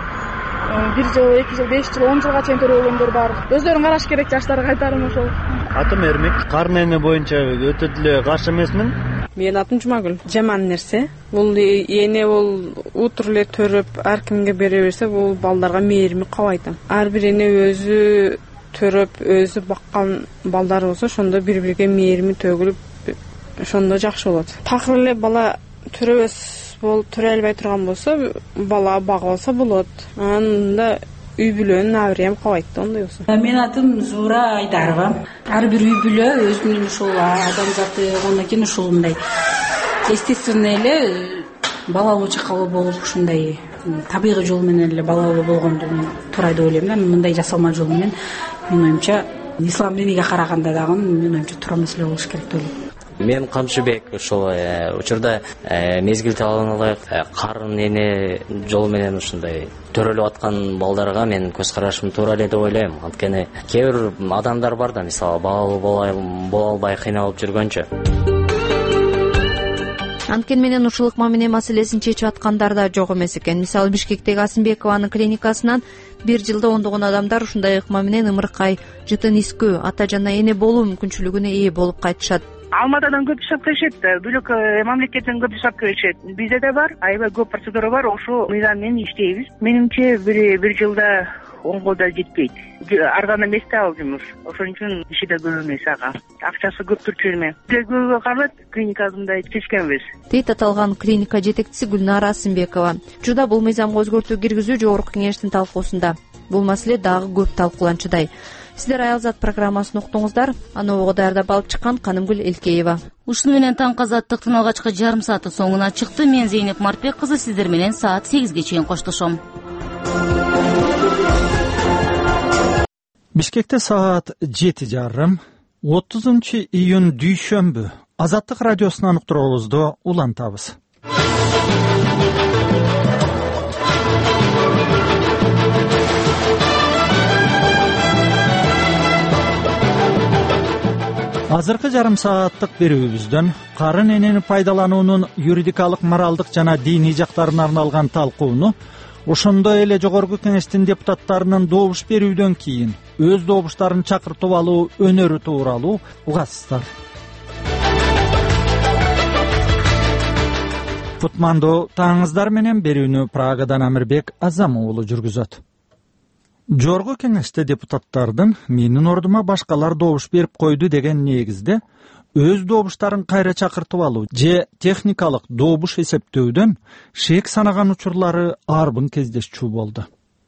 бир жыл, эки жыл, беш жыл, он жылга чейин төрөлгөндөр бар. Өздөрүн караш керек, жаштарга кайтарым ошол. Атым Эрмек. Карын эне боюнча өтө деле каршы эмесмин. Мен атым Жумагүл. Жаман нерсе. Бул эне бул утур эле төрөп ар кимге бере берсе, бул балдарга мээрими кабайт. Ар бир эне өзү төрөп, өзү баккан балдар болсо, ошондо бири-бириге мээрими төгүлүп, ошондо жакшы болот. Такыр эле бала төрөбөс бол төрө албай турган болсо, бала багып алса болот. Анда үй бүлөнүн абырем кабайт да, ондой болсо. Мен атым Зура Айдарова. Ар бир үй бүлө өзүнүн ушул адамзаты, андан кийин ушул мындай естественно эле балалуу чакалуу болуп, ушундай табигый жол менен эле балалуу болгонду мен туура деп ойлойм да. Мындай жасалма жол менен менин оюмча ислам диниге караганда дагы менин оюмча туура маселе болуш керек деп ойлойм. Мен Камчыбек, ошол учурда мезгил талабына ылайык карын эне жол менен ушундай төрөлүп аткан балдарга мен көз карашым туура эле деп ойлойм. Анткени кээ бир адамдар бар да, мисалы балалуу боло албай кыйналып жүргөнчө. Анткени менен ушул ыкма менен маселесин чечип аткандар да жок эмес экен. Мисалы Бишкектеги Асымбекованын клиникасынан бир жылда ондогон адамдар ушундай ыкма менен ымыркай, жытын искүү, ата жана эне болуу мүмкүнчүлүгүнө ээ болуп кайтышат. Алматадан көп жашап келишет, бөлөк мамлекеттен көп жашап келишет. Бизде да бар, аябай көп процедура бар, ошо мыйзам менен иштейбиз. Менимче бир бир жылда онго да жетпейт. Арзан эмес да ал жумуш. Ошон үчүн иши да көп эмес ага. Акчасы көп турчу эме. Көбү калат клиникада мындай чечкенбиз. Дейт аталган клиника жетекчиси Гүлнара Асымбекова. Учурда бул мыйзамга өзгөртүү киргизүү жогорку кеңештин талкуусунда. Бул маселе дагы көп талкууланчудай. Сиздер Аялзат программасын уктуңуздар. Аны ого даярдап алып чыккан Канымгүл Элкеева. Ушуну менен таңкы азаттыктын алгачкы жарым сааты соңуна чыкты. Мен Зейнеп Мартбек кызы сиздер менен саат сегизге чейин коштошом. Бишкекте саат жети жарым. отузунчу июнь дүйшөмбү. Азаттык радиосунан уктуруубузду улантабыз. Азыркы жарым сааттык берүүбүздөн карын энени пайдалануунун юридикалык, моралдык жана диний жактарына арналган талкууну, ошондой эле жогорку кеңештин депутаттарынын добуш берүүдөн кийин өз добуштарын чакыртып алуу өнөрү тууралуу угасыздар. Кутмандуу таңыңыздар менен берүүнү Прагадан Амирбек Азам уулу жүргүзөт. Жогорку кеңеште депутаттардын менин ордума башкалар добуш берип койду деген негизде өз добуштарын кайра чакыртып алуу же техникалык добуш эсептөөдөн шек санаган учурлары арбын кездешчү болду.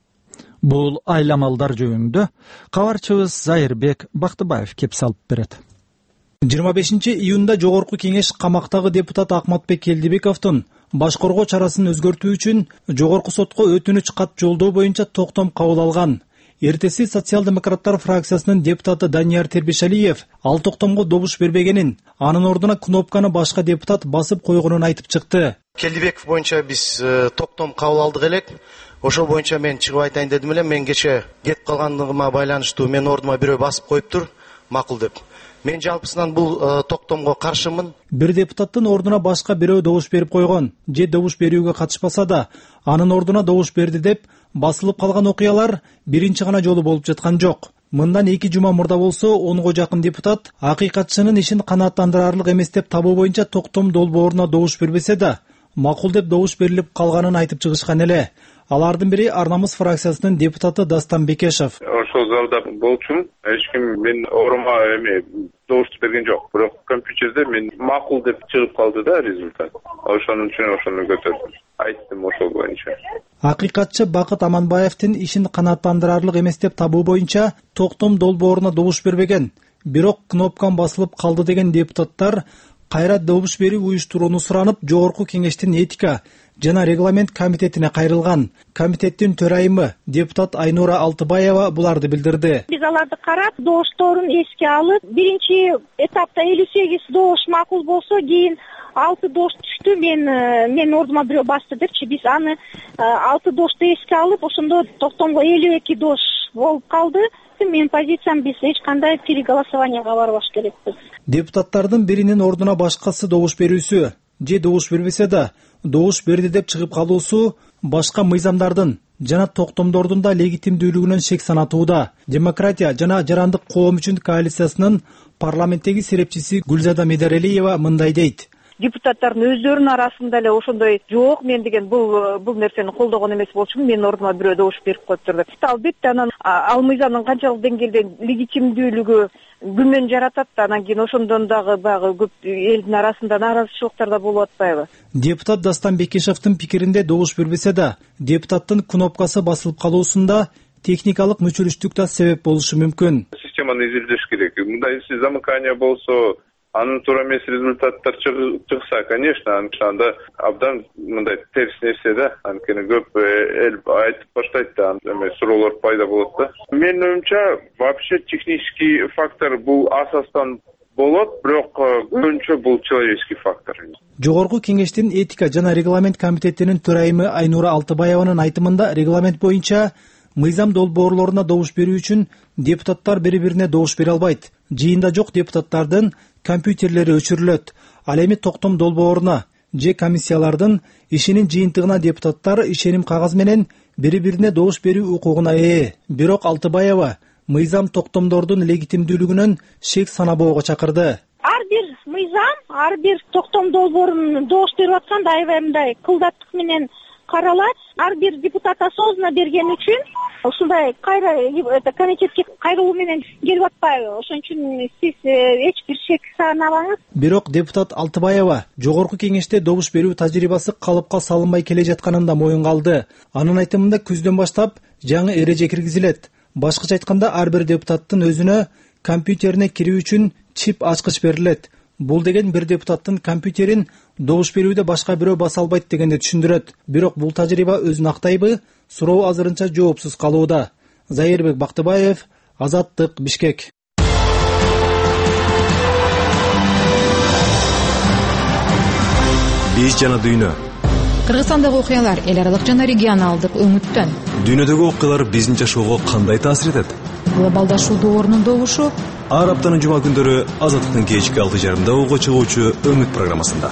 Бул айламалдар жөнүндө кабарчыбыз Зайырбек Бактыбаев кеп салып берет. жыйырма бешинчи июнда жогорку кеңеш камактагы депутат Акматбек Келдибековдун баш коргоо чарасын өзгөртүү үчүн жогорку сотко өтүнүч кат жолдоо боюнча токтом кабыл алган. Эртеси социал-демократтар фракциясынын депутаты Данияр Тербешалиев ал токтомго добуш бербегенин, анын ордуна кнопканы башка депутат басып койгонун айтып чыкты. Келдибеков боюнча биз токтом кабыл алдык элек. Ошол боюнча мен чыгып айтайын дедим эле, мен кече кетип калгандыгыма байланыштуу менин ордума бирөө басып коюптур, макул деп. Мен жалпысынан бул токтомго каршымын. Бир депутаттын ордуна башка бирөө добуш берип койгон, же добуш берүүгө катышпаса да, анын ордуна добуш берди деп басылып калган окуялар биринчи гана жолу болуп жаткан жок. Мындан эки жума мурда болсо онго жакын депутат акыйкатчынын ишин канааттандырарлык эмес деп табуу боюнча токтом долбооруна добуш бербесе да, макул деп добуш берилип калганын айтып чыгышкан эле. Алардын бири Арнамыз фракциясынын депутаты Дастан Бекешев. Ошол залда болчумун. Эч ким мен орума эме добуш берген жок. Бирок компьютерде мен макул деп чыгып калды да результат. Ошонун үчүн ошону көтөрдүм. Айттым ошол боюнча. Акыйкатчы Бакыт Аманбаевдин ишин канааттандырарлык эмес деп табуу боюнча токтом долбооруна добуш бербеген, бирок кнопкан басылып калды деген депутаттар кайра добуш берүү уюштурууну суранып жогорку кеңештин этика жана регламент комитетине кайрылган. Комитеттин төрайымы депутат Айнура Алтыбаева буларды билдирди. Биз аларды карап, добушторун эске алып, биринчи этапта элүү сегиз добуш макул болсо, кийин алты добуш түштү. Мен мен ордума бирөө басты депчи, биз аны алты добушту эске алып, ошондо токтомго элүү эки добуш болуп калды. Менин позициям, биз эч кандай переголосованияга барбаш керекпиз. Депутаттардын биринин ордуна башкасы добуш берүүсү же добуш бербесе да добуш берди деп чыгып калуусу башка мыйзамдардын жана токтомдордун да легитимдүүлүгүнөн шек санатууда. Демократия жана жарандык коом үчүн коалициясынын парламенттеги серепчиси Гүлзада Медерелиева мындай дейт. Депутаттардын өздөрүнүн арасында эле ошондой жок, мен деген бул бул нерсени колдогон эмес болчумун, менин ордума бирөө добуш берип коюптур деп. Албетте анан ал мыйзамдын канчалык деңгээлде легитимдүүлүгү күмөн жаратат да, анан кийин ошондон дагы багы көп элдин арасында нааразычылыктар да болуп атпайбы? Депутат Дастан Бекешевдин пикиринде добуш бербесе да, депутаттын кнопкасы басылып калуусунда техникалык мүчүлүштүк да себеп болушу мүмкүн. Системаны изилдеш керек. Мындай замыкание болсо, анын туура эмес результаттар чыкса, конечно, анда абдан мындай терс нерсе да, анткени көп эл айтып баштайт да, эме суроолор пайда болот да. Менин оюмча, вообще технический фактор бул асастан болот, бирок көбүнчө бул человеческий фактор. Жогорку кеңештин этика жана регламент комитетинин төрайымы Айнура Алтыбаеванын айтымында регламент боюнча мыйзам долбоорлоруна добуш берүү үчүн депутаттар бири-бирине добуш бере албайт. Жыйында жок депутаттардын компьютерлери өчүрүлөт. Ал эми токтом долбооруна же комиссиялардын ишинин жыйынтыгына депутаттар ишеним кагаз менен бири-бирине добуш берүү укугуна ээ. Бирок Алтыбаева мыйзам токтомдордун легитимдүүлүгүнөн шек санабоого чакырды. Ар бир мыйзам, ар бир токтом долбоорун добуш берип атканда аябай мындай кылдаттык менен каралат. Ар бир депутат осознанно берген үчүн ушундай кайра это комитетке кайрылуу менен келип атпайбы. Ошон үчүн сиз эч бир шек сагынабаңыз. Бирок депутат Алтыбаева жогорку кеңеште добуш берүү тажрыйбасы калыпка салынбай келе жатканын да моюнга алды. Анын айтымында күздөн баштап жаңы эреже киргизилет. Башкача айтканда ар бир депутаттын өзүнө компьютерине кирүү үчүн чип ачкыч берилет. Бул деген бир депутаттын компьютерин добуш берүүдө башка бирөө баса албайт дегенди түшүндүрөт. Бирок бул тажрыйба өзүн актайбы? Суроо азырынча жоопсуз калууда. Зайырбек Бактыбаев, Азаттык, Бишкек. Биз жана дүйнө. Кыргызстандагы окуялар эл аралык жана регионалдык өңүттөн. Дүйнөдөгү окуялар биздин жашоого кандай таасир этет? Глобалдашуу доорунун добушу. Ар аптанын жума күндөрү Азаттыктын кечки алты жарымда ого чыгуучу Өңүт программасында.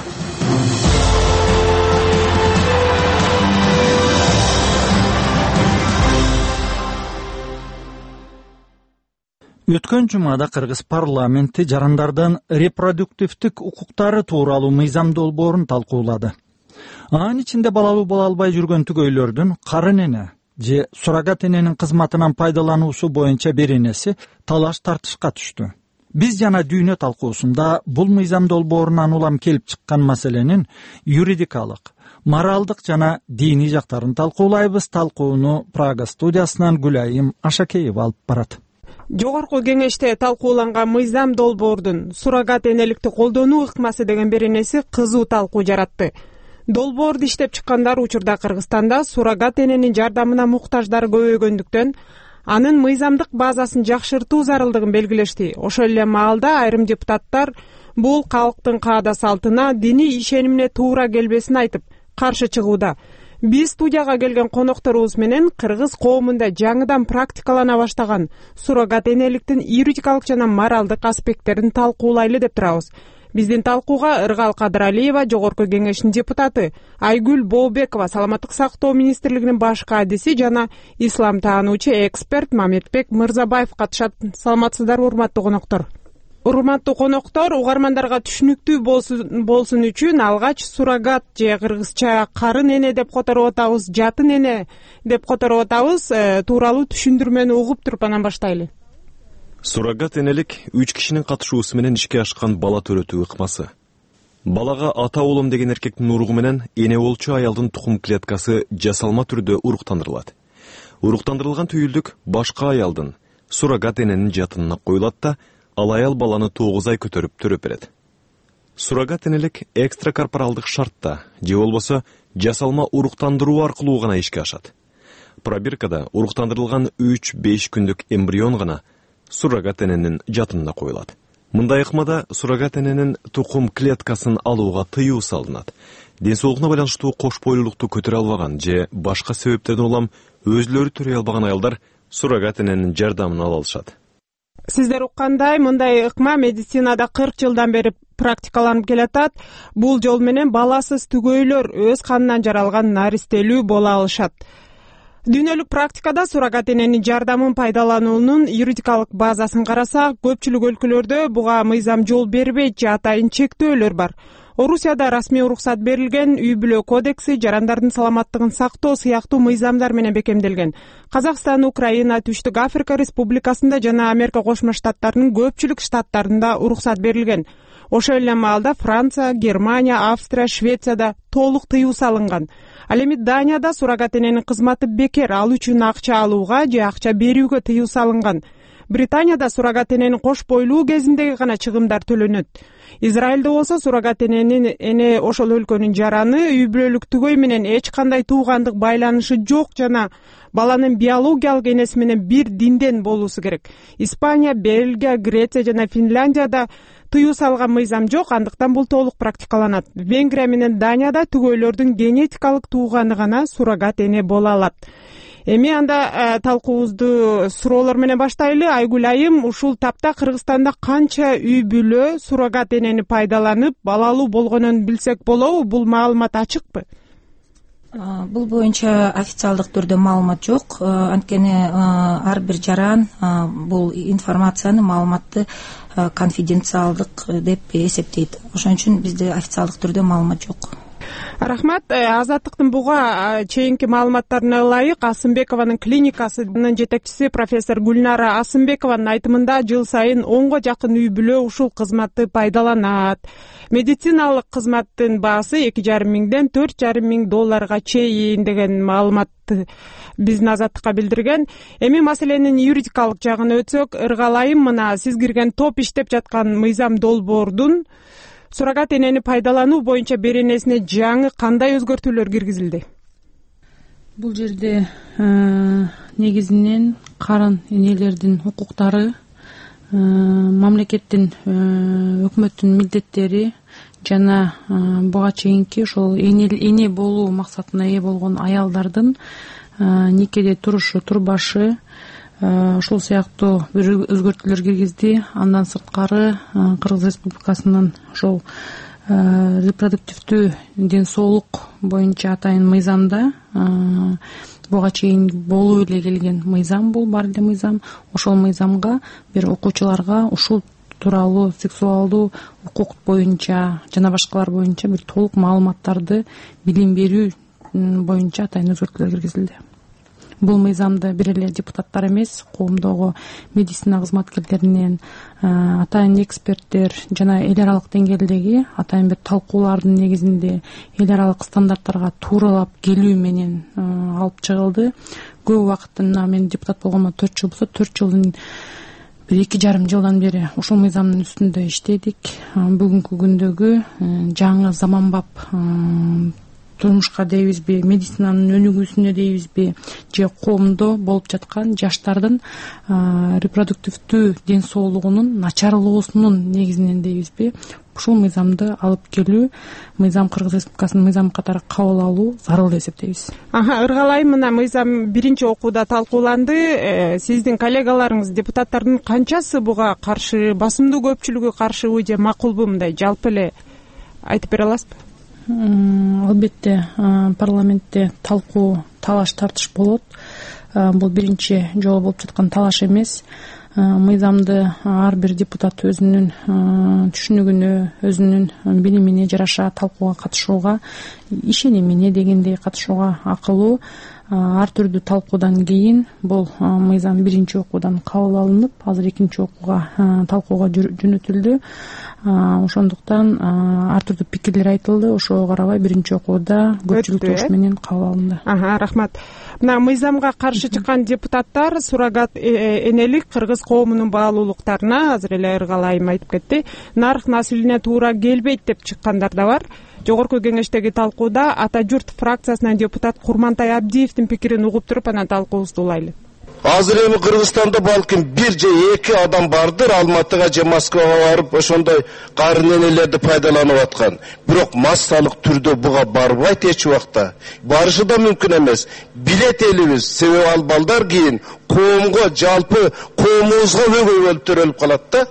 Өткөн жумада Кыргыз парламенти жарандардын репродуктивдик укуктары тууралуу мыйзам долбоорун талкуулады. Анын ичинде балалуу боло албай жүргөн түгөйлөрдүн карын эне же суррогат эненин кызматынан пайдалануусу боюнча бир энеси талаш тартышка түштү. Биз жана дүйнө талкуусунда бул мыйзам долбоорунан улам келип чыккан маселенин юридикалык, моралдык жана диний жактарын талкуулайбыз. Талкууну Прага студиясынан Гүлайым Ашакеева алып барат. Жогорку кеңеште талкууланган мыйзам долбоордун суррогат энеликти колдонуу ыкмасы деген беренеси кызуу талкуу жаратты. Долбоорду иштеп чыккандар учурда Кыргызстанда суррогат эненин жардамына муктаждар көбөйгөндүктөн анын мыйзамдык базасын жакшыртуу зарылдыгын белгилешти. Ошол эле маалда айрым депутаттар бул калктын каада салтына, диний ишенимине туура келбесин айтып, каршы чыгууда. Биз студияга келген конокторубуз менен кыргыз коомунда жаңыдан практикалана баштаган суррогат энеликтин юридикалык жана моралдык аспекттерин талкуулайлы деп турабыз. Биздин талкууга Ыргал Кадыралиева, жогорку кеңештин депутаты, Айгүл Бообекова, саламаттык сактоо министрлигинин баш кадиси жана ислам таануучу эксперт Мамедбек Мырзабаев катышат. Саламатсыздарбы, урматтуу коноктор? Урматтуу коноктор, угармандарга түшүнүктүү болсун, болсун үчүн алгач суррогат же кыргызча карын эне деп которуп атабыз, жатын эне деп которуп атабыз э, тууралуу түшүндүрмөнү угуп туруп анан баштайлы. Суррогат энелик үч кишинин катышуусу менен ишке ашкан бала төрөтүү ыкмасы. Балага ата улум деген эркектин уругу менен эне болчу аялдын тукум клеткасы жасалма түрдө уруктандырылат. Уруктандырылган түйүлдүк башка аялдын суррогат эненин жатынына коюлат да, ал аял баланы тогуз ай көтөрүп төрөп берет. Суррогат энелик экстракорпоралдык шартта же болбосо жасалма уруктандыруу аркылуу гана ишке ашат. Пробиркада уруктандырылган үч беш күндүк эмбрион гана суррогат эненин жатынына коюлат. Мындай ыкмада суррогат эненин тукум клеткасын алууга тыюу салынат. Ден соолугуна байланыштуу кош бойлуулукту көтөрө албаган же башка себептерден улам өзүлөрү төрөй албаган аялдар суррогат эненин жардамын ала алышат. Сиздер уккандай, мындай ыкма медицинада кырк жылдан бери практикаланып келатат. Бул жол менен баласыз түгөйлөр өз канынан жаралган наристелүү боло алышат. Дүйнөлүк практикада суррогат эненин жардамын пайдалануунун юридикалык базасын карасак, көпчүлүк өлкөлөрдө буга мыйзам жол бербейт же атайын чектөөлөр бар. Орусияда расмий уруксат берилген, үй бүлө кодекси, жарандардын саламаттыгын сактоо сыяктуу мыйзамдар менен бекемделген. Казакстан, Украина, Түштүк Африка Республикасында жана Америка Кошмо Штаттарынын көпчүлүк штаттарында уруксат берилген. Ошол эле маалда Франция, Германия, Австрия, Швецияда толук тыюу салынган. Ал эми Данияда суррогат эненин кызматы бекер, ал үчүн акча алууга же акча берүүгө тыюу салынган. Британияда суррогат эненин кош бойлуу кезиндеги гана чыгымдар төлөнөт. Израилде болсо суррогат эненин эне ошол өлкөнүн жараны, үй бүлөлүк түгөй менен эч кандай туугандык байланышы жок жана баланын биологиялык энеси менен бир динден болуусу керек. Испания, Бельгия, Греция жана Финляндияда тыюу салган мыйзам жок, андыктан бул толук практикаланат. Венгрия менен Данияда түгөйлөрдүн генетикалык тууганы гана суррогат эне боло алат. Эми анда э, талкуубузду суроолор менен баштайлы. Айгүл айым, ушул тапта Кыргызстанда канча үй бүлө суррогат энени пайдаланып балалуу болгонун билсек болобу? Бул маалымат ачыкпы? Бул боюнча официалдык түрдө маалымат жок. Анткени ар бир жаран бул информацияны, маалыматты конфиденциалдык деп эсептейт. Ошон үчүн бизде официалдык түрдө маалымат жок. Рахмат. Азаттыктын буга чейинки маалыматтарына ылайык Асымбекованын клиникасынын жетекчиси профессор Гүлнара Асымбекованын айтымында жыл сайын онго жакын үй бүлө ушул кызматты пайдаланат. Медициналык кызматтын баасы эки жарым миңден төрт жарым миң долларга чейин деген маалыматты биздин Азаттыкка билдирген. Эми маселенин юридикалык жагына өтсөк, ыргалайым мына сиз кирген топ иштеп жаткан мыйзам долбоордун суррогат энени пайдалануу боюнча беренесине жаңы кандай өзгөртүүлөр киргизилди? Бул жерде негизинен карын энелердин укуктары, мамлекеттин, өкмөттүн милдеттери жана буга чейинки ошол эне болуу максатына ээ болгон аялдардын никеде турушу, турбашы, ушул сыяктуу бир өзгөртүүлөр киргизди. Андан сырткары Кыргыз Республикасынын ошол репродуктивдүү ден соолук боюнча атайын мыйзамда буга чейин болуп эле келген мыйзам, бул бар эле мыйзам. Ошол мыйзамга бир окуучуларга ушул тууралуу сексуалдуу укук боюнча жана башкалар боюнча бир толук маалыматтарды билим берүү боюнча атайын өзгөртүүлөр киргизилди. Бул мыйзамды бир эле депутаттар эмес, коомдогу медицина кызматкерлеринен, атайын эксперттер жана эл аралык деңгээлдеги атайын бир талкуулардын негизинде эл аралык стандарттарга тууралап келүү менен алып чыгылды. Көп убакыттын мен депутат болгоныма төрт жыл болсо, төрт жылдын бир эки жарым жылдан бери ушул мыйзамдын үстүндө иштедик. Бүгүнкү күндөгү жаңы заманбап турмушка дейбизби, медицинанын өнүгүүсүнө дейбизби, же коомдо болуп жаткан жаштардын репродуктивдүү ден соолугунун начарлоосунун негизинен дейбизби, ушул мыйзамды алып келүү, мыйзам Кыргыз Республикасынын мыйзамы катары кабыл алуу зарыл деп эсептейбиз. Аха, ыргалайым, мына мыйзам биринчи окууда талкууланды. Сиздин коллегаларыңыз, депутаттардын канчасы буга каршы, басымдуу көпчүлүгү каршыбы же макулбу, мындай жалпы эле айтып бере аласызбы? Албетте парламентте талкуу, талаш тартыш болот. Бул биринчи жолу болуп жаткан талаш эмес. Мыйзамды ар бир депутат өзүнүн түшүнүгүнө, өзүнүн билимине жараша талкууга катышууга, ишенимине дегендей катышууга акылуу. Ар түрдүү талкуудан кийин бул мыйзам биринчи окуудан кабыл алынып, азыр экинчи окууга талкууга жөнөтүлдү. Ошондуктан ар түрдүү пикирлер айтылды. Ошого карабай биринчи окууда көпчүлүк табыш менен кабыл алынды. Ага, рахмат. Мына мыйзамга каршы чыккан депутаттар суррогат энелик кыргыз коомунун баалуулуктарына, азыр эле ыргалайым айтып кетти, нарк насилине туура келбейт деп чыккандар да бар. Жогорку кеңештеги талкууда Ата журт фракциясынан депутат Курмантай Абдиевдин пикирин угуп туруп, анан талкуубузду улайлы. Азыр эми Кыргызстанда балким бир же эки адам бардыр, Алматыга же Москвага барып ошондой карын энелерди пайдаланып аткан. Бирок массалык түрдө буга барбайт эч убакта. Барышы да мүмкүн эмес. Билет элибиз, себеби ал балдар кийин коомго, жалпы коомубузга өгөй болуп төрөлүп калат да.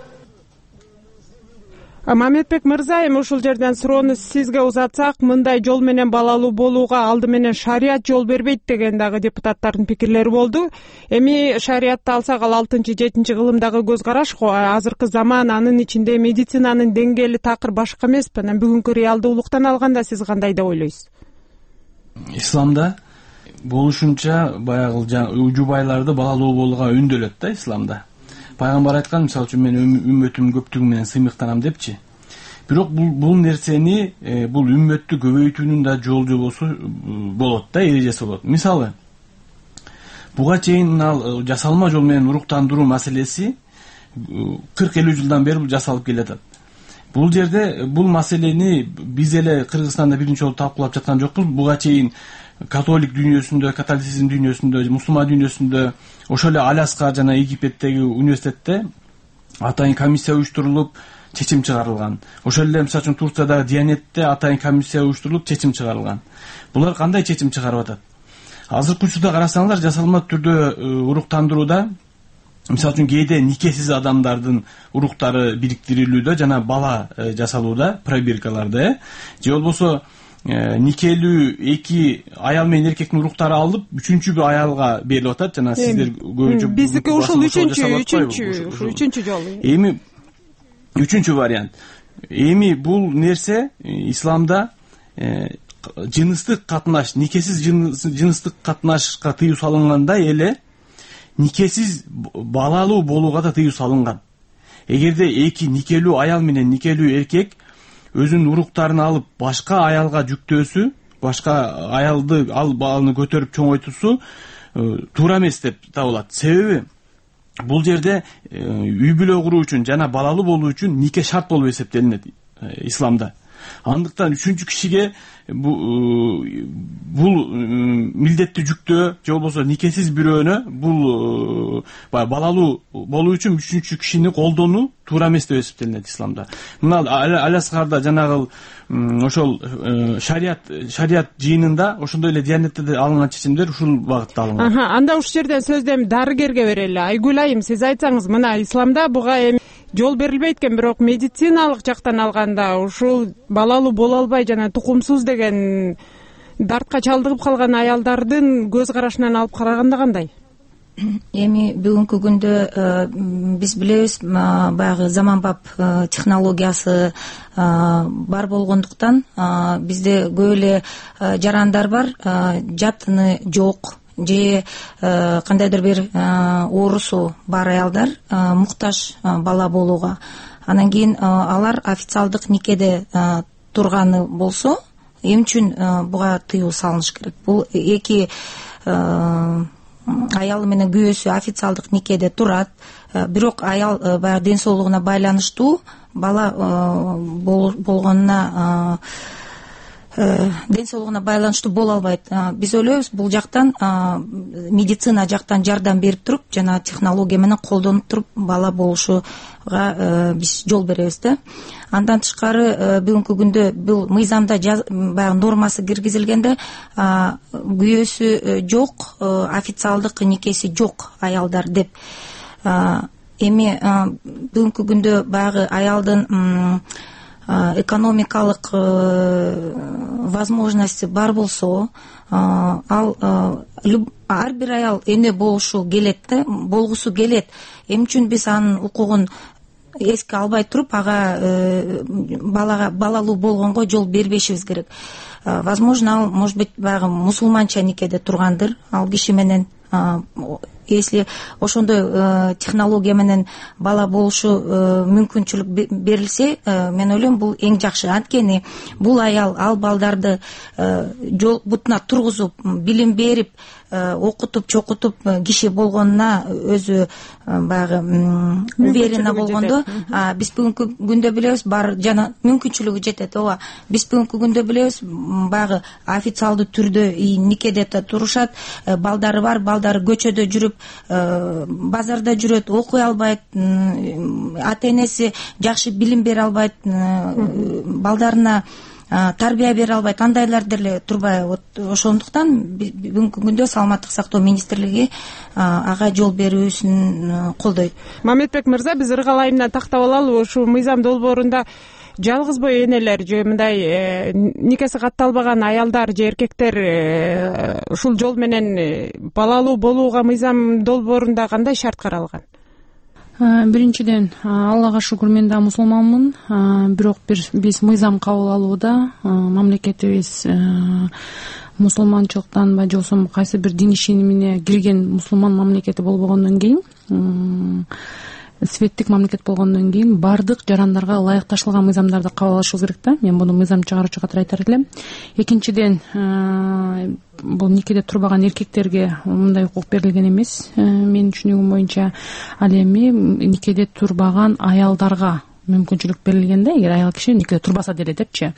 Мамедбек мырза, эми ушул жерден суроону сизге узатсак, мындай жол менен балалуу болууга алды менен шарият жол бербейт деген дагы депутаттардын пикирлери болду. Эми шариятты алсак, ал алтынчы жетинчи кылымдагы көз караш го. Азыркы заман, анын ичинде медицинанын деңгээли такыр башка эмеспи? Анан бүгүнкү реалдуулуктан алганда сиз кандай деп ойлойсуз? Исламда болушунча баягы жубайларды балалуу болууга үндөлөт да исламда. Пайгамбар айткан, мисалы үчүн мен үммөтүмдүн көптүгү менен сыймыктанам депчи. Бирок бул бул нерсени, бул үммөттү көбөйтүүнүн да жол жобосу болот да, эрежеси болот. Мисалы, буга чейин ал жасалма жол менен уруктандыруу маселеси кырк элүү жылдан бери жасалып келатат. Бул жерде бул маселени биз эле Кыргызстанда биринчи жолу талкуулап жаткан жокпуз. Буга чейин католик дүйнөсүндө, католицизм дүйнөсүндө, мусулман дүйнөсүндө, ошол эле Аляска жана Египеттеги университетте атайын комиссия уюштурулуп чечим чыгарылган. Ошол эле мисалы үчүн Турциядагы Диянетте атайын комиссия уюштурулуп чечим чыгарылган. Булар кандай чечим чыгарып атат? Азыркы учурда карасаңыздар, жасалма түрдө уруктандырууда, мисалы үчүн кээде никесиз адамдардын уруктары бириктирилүүдө жана бала жасалууда, пробиркаларда, же болбосо никелүү эки аял менен эркектин уруктары алып, үчүнчү бир аялга берилип атат. Жана сиздер көбүнчө биздики ушул үчүнчү үчүнчү үчүнчү жолу. Эми үчүнчү вариант. Эми бул нерсе исламда жыныстык катнаш, никесиз жыныстык катнашка тыюу салынгандай эле никесиз балалуу болууга да тыюу салынган. Эгерде эки никелүү аял менен никелүү эркек өзүнүн уруктарын алып башка аялга жүктөөсү, башка аялды ал баланы көтөрүп чоңойтуусу туура эмес деп табылат. Себеби бул жерде үй бүлө куруу үчүн жана балалуу болуу үчүн нике шарт болуп эсептелинет исламда. Андыктан үчүнчү кишиге бул милдетти жүктөө же болбосо никесиз бирөөнө бул балалуу болуу үчүн үчүнчү кишини колдонуу туура эмес деп эсептелинет исламда. Мына Аляскарда жанагы ошол шарият шарият жыйынында ошондой эле диянетте алынган чечимдер ушул багытта алынган. Анда ушул жерден сөздү эми дарыгерге берели. Айгүл айым, сиз айтсаңыз, мына исламда буга эми жол берилбейт экен, бирок медициналык жактан алганда ушул балалуу боло албай жана тукумсуз деген дартка чалдыгып калган аялдардын көз карашынан алып караганда кандай? Эми бүгүнкү күндө биз билебиз, баягы заманбап технологиясы бар болгондуктан бизде көп эле жарандар бар, жатыны жок же кандайдыр бир оорусу бар аялдар муктаж бала болууга. Анан кийин алар официалдык никеде турганы болсо, эмне үчүн буга тыюу салыныш керек? Бул эки аялы менен күйөөсү официалдык никеде турат, бирок аял баягы ден соолугуна байланыштуу бала болгонуна ден соолугуна байланыштуу боло албайт. Биз ойлойбуз, бул жактан медицина жактан жардам берип туруп, жана технология менен колдонуп туруп бала болушуга биз жол беребиз да. Андан тышкары бүгүнкү күндө бул мыйзамда баягы нормасы киргизилгенде, күйөөсү жок, официалдык никеси жок аялдар деп. Эми бүгүнкү күндө баягы аялдын экономикалык возможности бар болсо, ал ар бир аял эне болушу келет да, болгусу келет. Эмне үчүн биз анын укугун эске албай туруп, ага балага балалуу болгонго жол бербешибиз керек? Возможно, ал, может быть, баягы мусулманча никеде тургандыр, ал киши менен. Если ошондой технология менен бала болушу мүмкүнчүлүк берилсе, мен ойлойм, бул эң жакшы. Анткени бул аял ал балдарды жол бутуна тургузуп, билим берип, окутуп, чокутуп киши болгонуна өзү баягы уверена болгондо, биз бүгүнкү күндө билебиз, бар жана мүмкүнчүлүгү жетет. Ооба, биз бүгүнкү күндө билебиз, баягы официалдуу түрдө никеде турушат, балдары бар, балдары көчөдө жүрүп, базарда жүрөт, окуй албайт, ата энеси жакшы билим бере албайт, балдарына тарбия бере албайт, андайлар деле турбай. Ошондуктан бүгүнкү күндө Саламаттык сактоо министрлиги ага жол берүүсүн колдойт. Мамедбек мырза, биз Ыргал айымдан тактап алалы. Ушул мыйзам долбоорунда жалгыз бой энелер же мындай никеси катталбаган аялдар же эркектер ушул жол менен балалуу болууга мыйзам долбоорунда кандай шарт каралган? Биринчиден, Аллага шүгүр, мен да мусулманмын, бирок биз мыйзам кабыл алууда мамлекетибиз мусулманчылыктан ба же болбосо кайсы бир дин ишенимине кирген мусулман мамлекети болбогондон кийин, светтик мамлекет болгондон кийин бардык жарандарга ылайыкташылган мыйзамдарды кабыл алышыбыз керек да. Мен муну мыйзам чыгаруучу катары айтар элем. Экинчиден, бул никеде турбаган эркектерге мындай укук берилген эмес. Менин түшүнүгүм боюнча, ал эми никеде турбаган аялдарга мүмкүнчүлүк берилген да, эгер аял киши никеде турбаса деле депчи.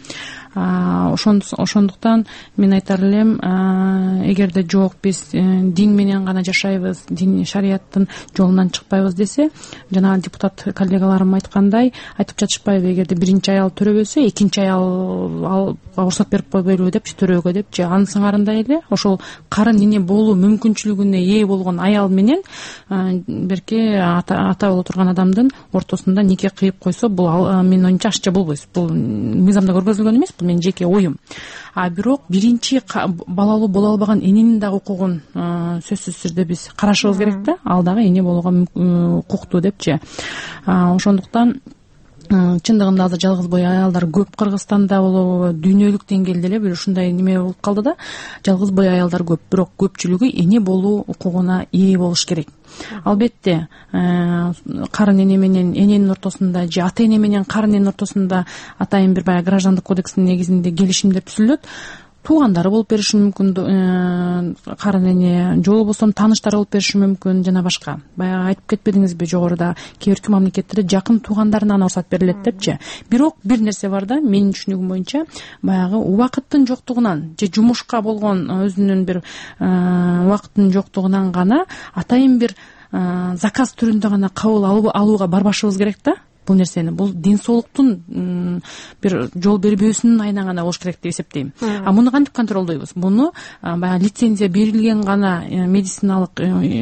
Ошондуктан мен айтар элем, эгерде жок, биз дин менен гана жашайбыз, дин шарияттын жолунан чыкпайбыз десе, жана депутат коллегаларым айткандай, айтып жатышпайбы, эгерде биринчи аял төрөбөсө, экинчи аял уруксат берип койбойлубу депчи, төрөөгө депчи. Анын сыңарындай эле ошол карын эне болуу мүмкүнчүлүгүнө ээ болгон аял менен берки ата боло турган адамдын ортосунда нике кыйып койсо, бул менин оюмча ашча болбойт. Бул мыйзамда көргөзүлгөн эмес, бул менин жеке оюм. А бирок биринчи балалуу боло албаган эненин дагы укугун сөзсүз түрдө биз карашыбыз керек да. Ал дагы эне болууга укуктуу депчи. Ошондуктан чындыгында азыр жалгыз бой аялдар көп Кыргызстанда болобу, дүйнөлүк деңгээлде эле бир ушундай неме болуп калды да, жалгыз бой аялдар көп, бирок көпчүлүгү эне болуу укугуна ээ болуш керек. Албетте карын эне менен эненин ортосунда же ата эне менен карын эненин ортосунда атайын бир баягы граждандык кодекстин негизинде келишимдер түзүлөт. Туугандары болуп бериши мүмкүн, карын эне же болбосо тааныштары болуп бериши мүмкүн жана башка. Баягы айтып кетпедиңизби жогоруда, кээ бирки мамлекеттерде жакын туугандарынан уруксат берилет депчи. Бирок бир нерсе бар да, менин түшүнүгүм боюнча, баягы убакыттын жоктугунан же жумушка болгон өзүнүн бир убакыттын жоктугунан гана атайын бир заказ түрүндө гана кабыл алууга барбашыбыз керек да. Бул нерсени, бул ден соолуктун бир жол бербөөсүнүн айынан гана болуш керек деп эсептейм. А муну кантип контролдойбуз? Муну баягы лицензия берилген гана медициналык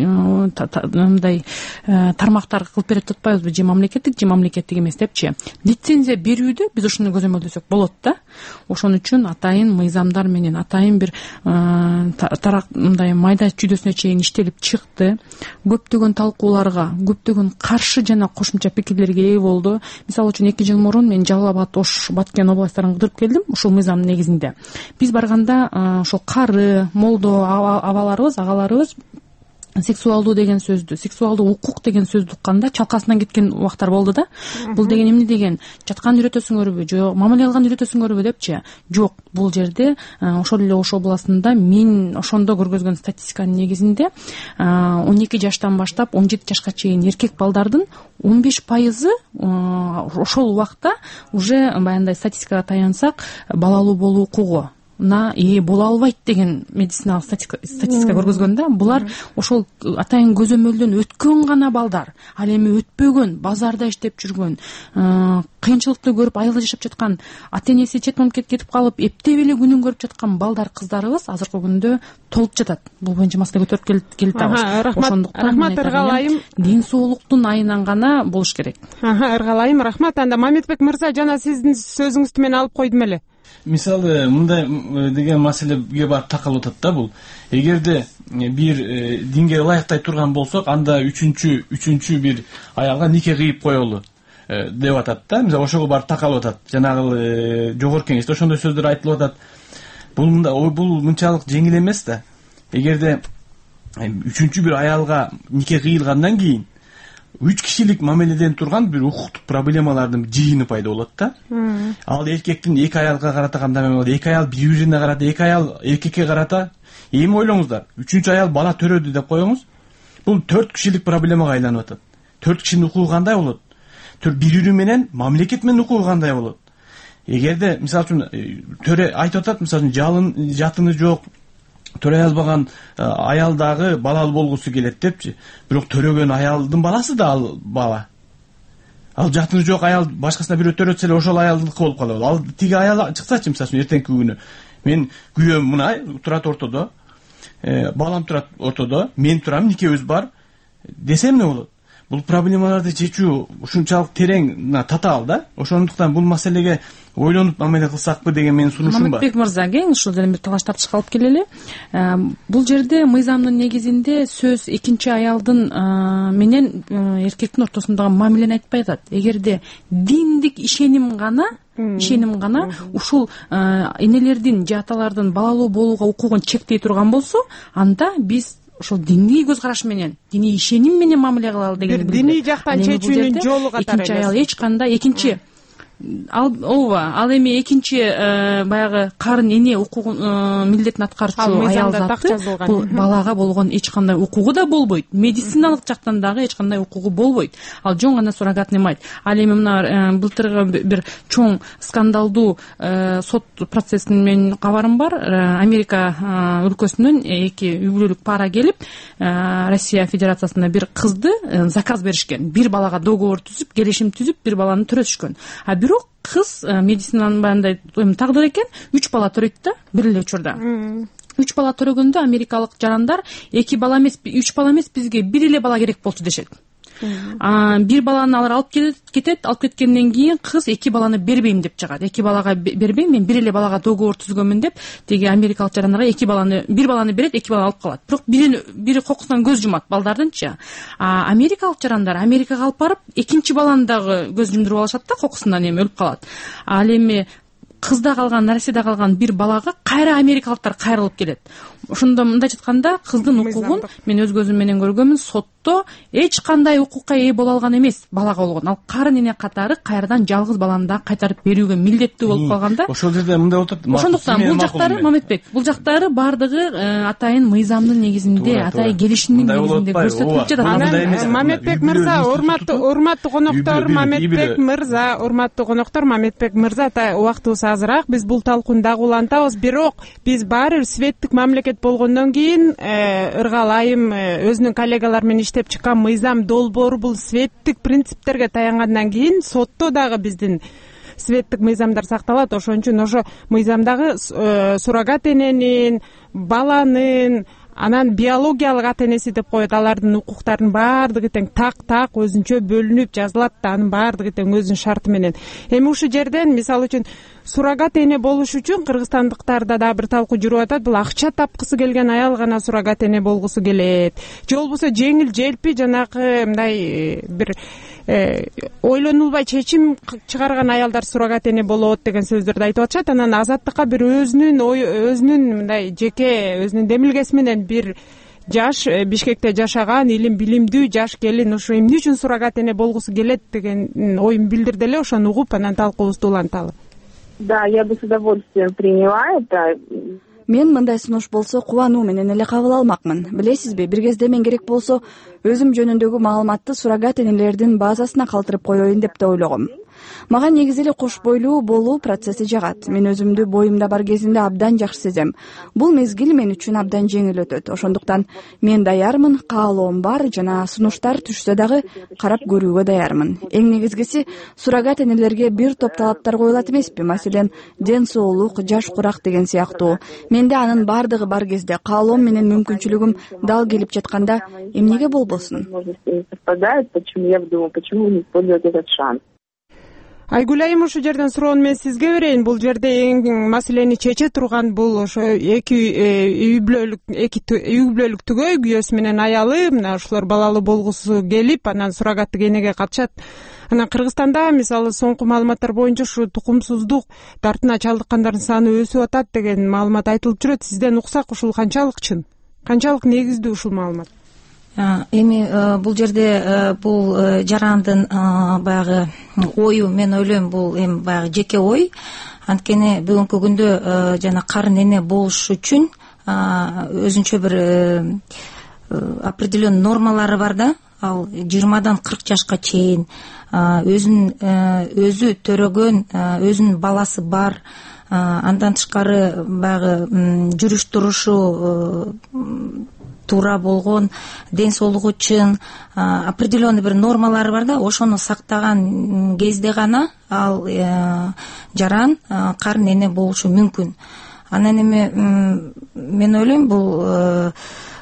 мындай тармактар кылып берип атпайбызбы? Же мамлекеттик, же мамлекеттик эмес депчи. Лицензия берүүдө биз ушуну көзөмөлдөсөк болот да. Ошон үчүн атайын мыйзамдар менен атайын бир мындай майда чүйдөсүнө чейин иштелип чыкты. Көптөгөн талкууларга, көптөгөн каршы жана кошумча пикирлерге ээ болду. Мисалы үчүн эки жыл мурун мен Жалал Абад, Ош, Баткен областтарын кыдырып келдим. Ушул мыйзамдын негизинде биз барганда ошол кары, молдо абаларыбыз, агаларыбыз сексуалдуу деген сөздү, сексуалдуу укук деген сөздү укканда чалкасынан кеткен убактар болду да. Бул деген эмне деген? Жаткан үйрөтөсүңөрбү, же мамиле кылган үйрөтөсүңөрбү депчи? Жок, бул жерде ошол эле Ош областында мен ошондо көргөзгөн статистиканын негизинде он эки жаштан баштап он жети жашка чейин эркек балдардын он беш пайызы ошол убакта уже баягындай статистикага таянсак балалуу болуу укугу на ээ боло албайт деген медициналык статистика көргөзгөн да. Булар ошол атайын көзөмөлдөн өткөн гана балдар. Ал эми өтпөгөн, базарда иштеп жүргөн, кыйынчылыкты көрүп айылда жашап жаткан, ата энеси чет мамлекетке кетип калып, эптеп эле күнүн көрүп жаткан балдар, кыздарыбыз азыркы күндө толуп жатат. Бул боюнча маселе көтөрүп келип атабыз. Ошондуктан рахмат Эргалайым. Ден соолуктун айынан гана болуш керек. Эргалайым, рахмат. Анда Мамедбек мырза, жана сиздин сөзүңүздү мен алып койдум эле. Мисалы мындай деген маселеге барып такалып атат да бул. Эгерде бир динге ылайыктай турган болсок, анда үчүнчү үчүнчү бир аялга нике кыйып коелу деп атат да. Мисалы ошого барып такалып атат. Жанагы жогорку кеңеште ошондой сөздөр айтылып атат. Бул мында бул мынчалык жеңил эмес да. Эгерде үчүнчү бир аялга нике кыйылгандан кийин үч кишилик мамиледен турган бир укуктук проблемалардын жыйыны пайда болот да. Ал эркектин эки аялга карата кандай болот? Эки аял бири-бирине карата, эки аял эркекке карата. Эми ойлоңуздар, үчүнчү аял бала төрөдү деп коюңуз. Бул төрт кишилик проблемага айланып атат. төрт кишинин укугу кандай болот? Бири-бири менен мамлекет менен укугу кандай болот? Эгерде мисалы үчүн төрө айтып атат, мисалы үчүн жалын жатыны жок, төрөй албаган аялдагы балалуу болгусу келет депчи. Бирок төрөгөн аялдын баласы да ал бала. Ал жатыны жок аял башкасына бирөө төрөтсө эле ошол аялдыкы болуп калат. Ал тиги аял чыксачы, мисалы үчүн эртеңки күнү мен күйөөм мына турат ортодо, балам турат ортодо, мен турам, никебиз бар десе эмне болот? Бул проблемаларды чечүү ушунчалык терең татаал да. Ошондуктан бул маселеге ойлонуп мамиле кылсакпы деген менин сунушум бар. Мамедбек мырза, кең ушул жерден бир талаш тартышка алып келели. Бул жерде мыйзамдын негизинде сөз экинчи аялдын менен эркектин ортосундагы мамилени айтпай атат. Эгерде диндик ишеним гана ишеним гана ушул энелердин же аталардын балалуу болууга укугун чектей турган болсо, анда биз ошол диний көз караш менен, диний ишеним менен мамиле кылалы деген. Бир диний жактан чечүүнүн жолу катары. Экинчи аял эч кандай экинчи ал ооба, ал эми экинчи баягы карын эне укугун милдетин аткаруучу аял заты бул балага болгон эч кандай укугу да болбойт. Медициналык жактан дагы эч кандай укугу болбойт. Ал жөн гана суррогатный мать. Ал эми мына былтыркы бир чоң скандалдуу сот процессин менин кабарым бар. Америка өлкөсүнөн эки үй бүлөлүк пара келип, Россия Федерациясына бир кызды заказ беришкен. Бир балага договор түзүп, келишим түзүп, бир баланы төрөтүшкөн. А бирок кыз медицинанын баягындай тагдыр экен, үч бала төрөйт да бир эле учурда. Үч бала төрөгөндө америкалык жарандар эки бала эмес, үч бала эмес, бизге бир эле бала керек болчу дешет. бир баланы алар алып кетет, алып кеткенден кийин кыз эки баланы бербейм деп чыгат. Эки балага бербейм, мен бир эле балага договор түзгөнмүн деп тиги америкалык жарандарга эки баланы, бир баланы берет, эки бала алып калат. Бирок бирин бири кокусунан көз жумат балдардынчы. А америкалык жарандар Америкага алып барып экинчи баланы дагы көз жумдуруп алышат да, кокусунан эми өлүп калат. Ал эми кызда калган, нараседе калган бир балага кайра америкалыктар кайрылып келет. Ошондо мындайча айтканда кыздын укугун мен өз көзүм менен көргөнмүн, сотто эч кандай укукка ээ боло алган эмес балага болгон. Ал карын эне катары кайрадан жалгыз баланы да кайтарып берүүгө милдеттүү болуп калганда. Ошол жерде мындай отурат. Ошондуктан бул жактары Мамедбек, бул жактары бардыгы атайын мыйзамдын негизинде, атайын келишимдин негизинде көрсөтүлүп жатат. Мамедбек мырза, урматтуу урматтуу коноктор, Мамедбек мырза, урматтуу коноктор, Мамедбек мырза, атай убактыбыз азыраак, биз бул талкууну дагы улантабыз. Бирок биз баары светтик мамлекет болгондон кийин Ыргал айым өзүнүн коллегалары менен иштеп чыккан мыйзам долбоору бул светтик принциптерге таянгандан кийин сотто дагы биздин светтик мыйзамдар сакталат. Ошон үчүн ошо мыйзамдагы суррогат эненин, баланын, анан биологиялык ата энеси деп коет, алардын укуктарынын баардыгы тең так-так өзүнчө бөлүнүп жазылат да, анын баардыгы тең өзүнүн шарты менен. Эми ушул жерден мисалы үчүн суррогат эне болуш үчүн кыргызстандыктарда да бир талкуу жүрүп атат. Бул акча тапкысы келген аял гана суррогат эне болгусу келет. Же болбосо жеңил желпи жанагы мындай бир ойлонулбай чечим чыгарган аялдар суррогат эне болот деген сөздөрдү айтып атышат. Анан азаттыкка бир өзүнүн ой, өзүнүн мындай жеке өзүнүн демилгеси менен бир жаш Бишкекте жашаган илим билимдүү жаш келин ушу эмне үчүн суррогат эне болгусу келет деген оюн билдирди эле. Ошону угуп анан талкуубузду уланталы. Да, я бы с удовольствием приняла это. Мен мындай сунуш болсо кубануу менен эле кабыл алмакмын. Билесизби, бир кезде мен керек болсо өзүм жөнүндөгү маалыматты суррогат энелердин базасына калтырып коеюн деп да ойлогом. Мага негизи эле кош бойлуу болуу процесси жагат. Мен өзүмдү боюмда бар кезинде абдан жакшы сезем. Бул мезгил мен үчүн абдан жеңил өтөт. Ошондуктан мен даярмын, каалоом бар жана сунуштар түшсө дагы карап көрүүгө даярмын. Эң негизгиси суррогат энелерге бир топ талаптар коюлат эмеспи? Маселен, ден соолук, жаш курак деген сыяктуу. Менде анын бардыгы бар кезде, каалоом менен мүмкүнчүлүгүм дал келип жатканда эмнеге болбосун? Почему я думаю, почему не использовать этот шанс? Айгүл айым, ушул жерден суроону мен сизге берейин. Бул жерде эң маселени чече турган бул ошо эки үй бүлөлүк эки үй бүлөлүк түгөй күйөөсү менен аялы мына ушулар балалуу болгусу келип анан суррогаттык энеге катышат. Анан Кыргызстанда мисалы соңку маалыматтар боюнча ушу тукумсуздук дартына чалдыккандардын саны өсүп атат деген маалымат айтылып жүрөт. Сизден уксак ушул канчалык чын? Канчалык негиздүү ушул маалымат? Эми бул жерде бул жарандын баягы ою, мен ойлойм бул эми баягы жеке ой. Анткени бүгүнкү күндө жана карын эне болуш үчүн өзүнчө бир определенный нормалары бар да. Ал жыйырмадан кырк жашка чейин өзүн өзү төрөгөн, өзүнүн баласы бар. Андан тышкары баягы жүрүш турушу туура болгон, ден соолугу чын, определенный бир нормалары бар да. Ошону сактаган кезде гана ал жаран карын эне болушу мүмкүн. Анан эми мен ойлойм бул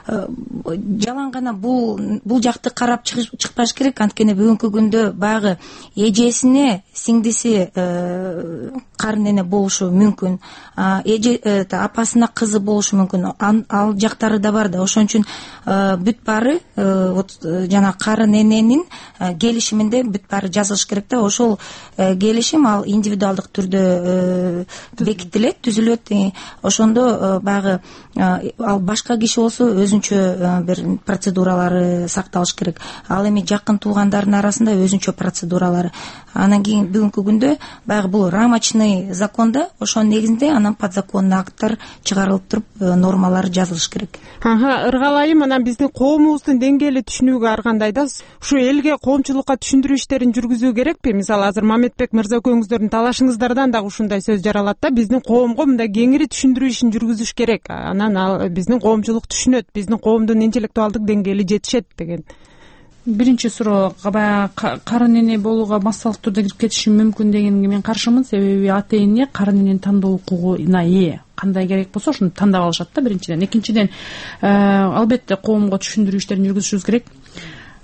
жалаң гана бул бул жакты карап чыкпаш керек. Анткени бүгүнкү күндө баягы эжесине сиңдиси карын эне болушу мүмкүн, эже апасына кызы болушу мүмкүн. Ал жактары да бар да. Ошон үчүн бүт баары жана карын эненин келишиминде бүт баары жазылыш керек да. Ошол келишим ал индивидуалдык түрдө бекитилет, түзүлөт. Ошондо баягы ал башка киши болсо өзүнчө бир процедуралары сакталыш керек. Ал эми жакын туугандардын арасында өзүнчө процедуралары. Анан кийин бүгүнкү күндө баягы бул рамочный законда, ошонун негизинде анан подзаконный акттар чыгарылып туруп нормалары жазылыш керек. Ага, Ыргал айым, анан биздин коомубуздун деңгээли түшүнүүгө ар кандай да? Ушу элге, коомчулукка түшүндүрүү иштерин жүргүзүү керекпи? Мисалы азыр Мамедбек мырза экөөңүздөрдүн талашыңыздардан дагы ушундай сөз жаралат да. Биздин коомго мындай кеңири түшүндүрүү ишин жүргүзүш керек. Анан биздин коомчулук түшүнөт, биздин коомдун интеллектуалдык деңгээли жетишет деген. Биринчи суроо, баягы карын эне болууга массалык түрдө кирип кетиши мүмкүн дегенге мен каршымын. Себеби ата эне карын энени тандоо укугуна ээ. Кандай керек болсо ошону тандап алышат да, биринчиден. Экинчиден, албетте коомго түшүндүрүү иштерин жүргүзүшүбүз керек.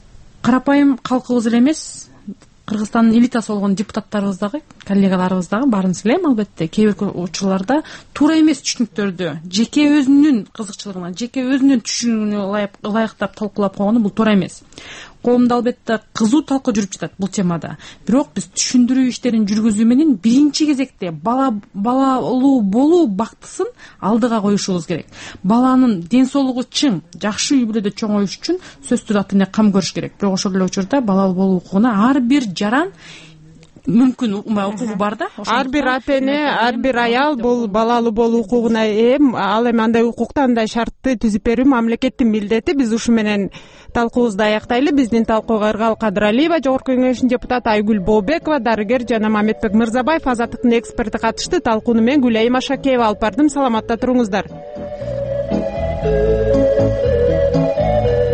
карапайым калкыбыз эле эмес, Кыргызстандын элитасы болгон депутаттарыбыз дагы, коллегаларыбыз дагы баарын силейм албетте кээ бир учурларда туура эмес түшүнүктөрдү жеке өзүнүн кызыкчылыгына, жеке өзүнүн түшүнүгүнө ылайыктап талкуулап койгону бул туура эмес. Коомдо албетте кызуу талкуу жүрүп жатат бул темада. Бирок биз түшүндүрүү иштерин жүргүзүү менен биринчи кезекте бала балалуу болуу бактысын алдыга коюшубуз керек. Баланын ден соолугу чың, жакшы үй бүлөдө чоңоюш үчүн сөзсүз ата эне кам көрүш керек. Бирок ошол эле учурда балалуу болуу укугуна ар бир жаран мүмкүн укугу бар да. Ар бир ата эне, ар бир аял бул балалуу болуу укугуна ээ. Ал эми андай укукта андай шартты түзүп берүү мамлекеттин милдети. Биз ушу менен талкуубузду аяктайлы. Биздин талкууга Ыргал Кадыралиева, Жогорку Кеңештин депутаты Айгүл Бообекова, дарыгер жана Мамедбек Мырзабаев, Азаттыктын эксперти катышты. Талкууну мен Гүлайым Ашакеева алып бардым. Саламатта туруңуздар.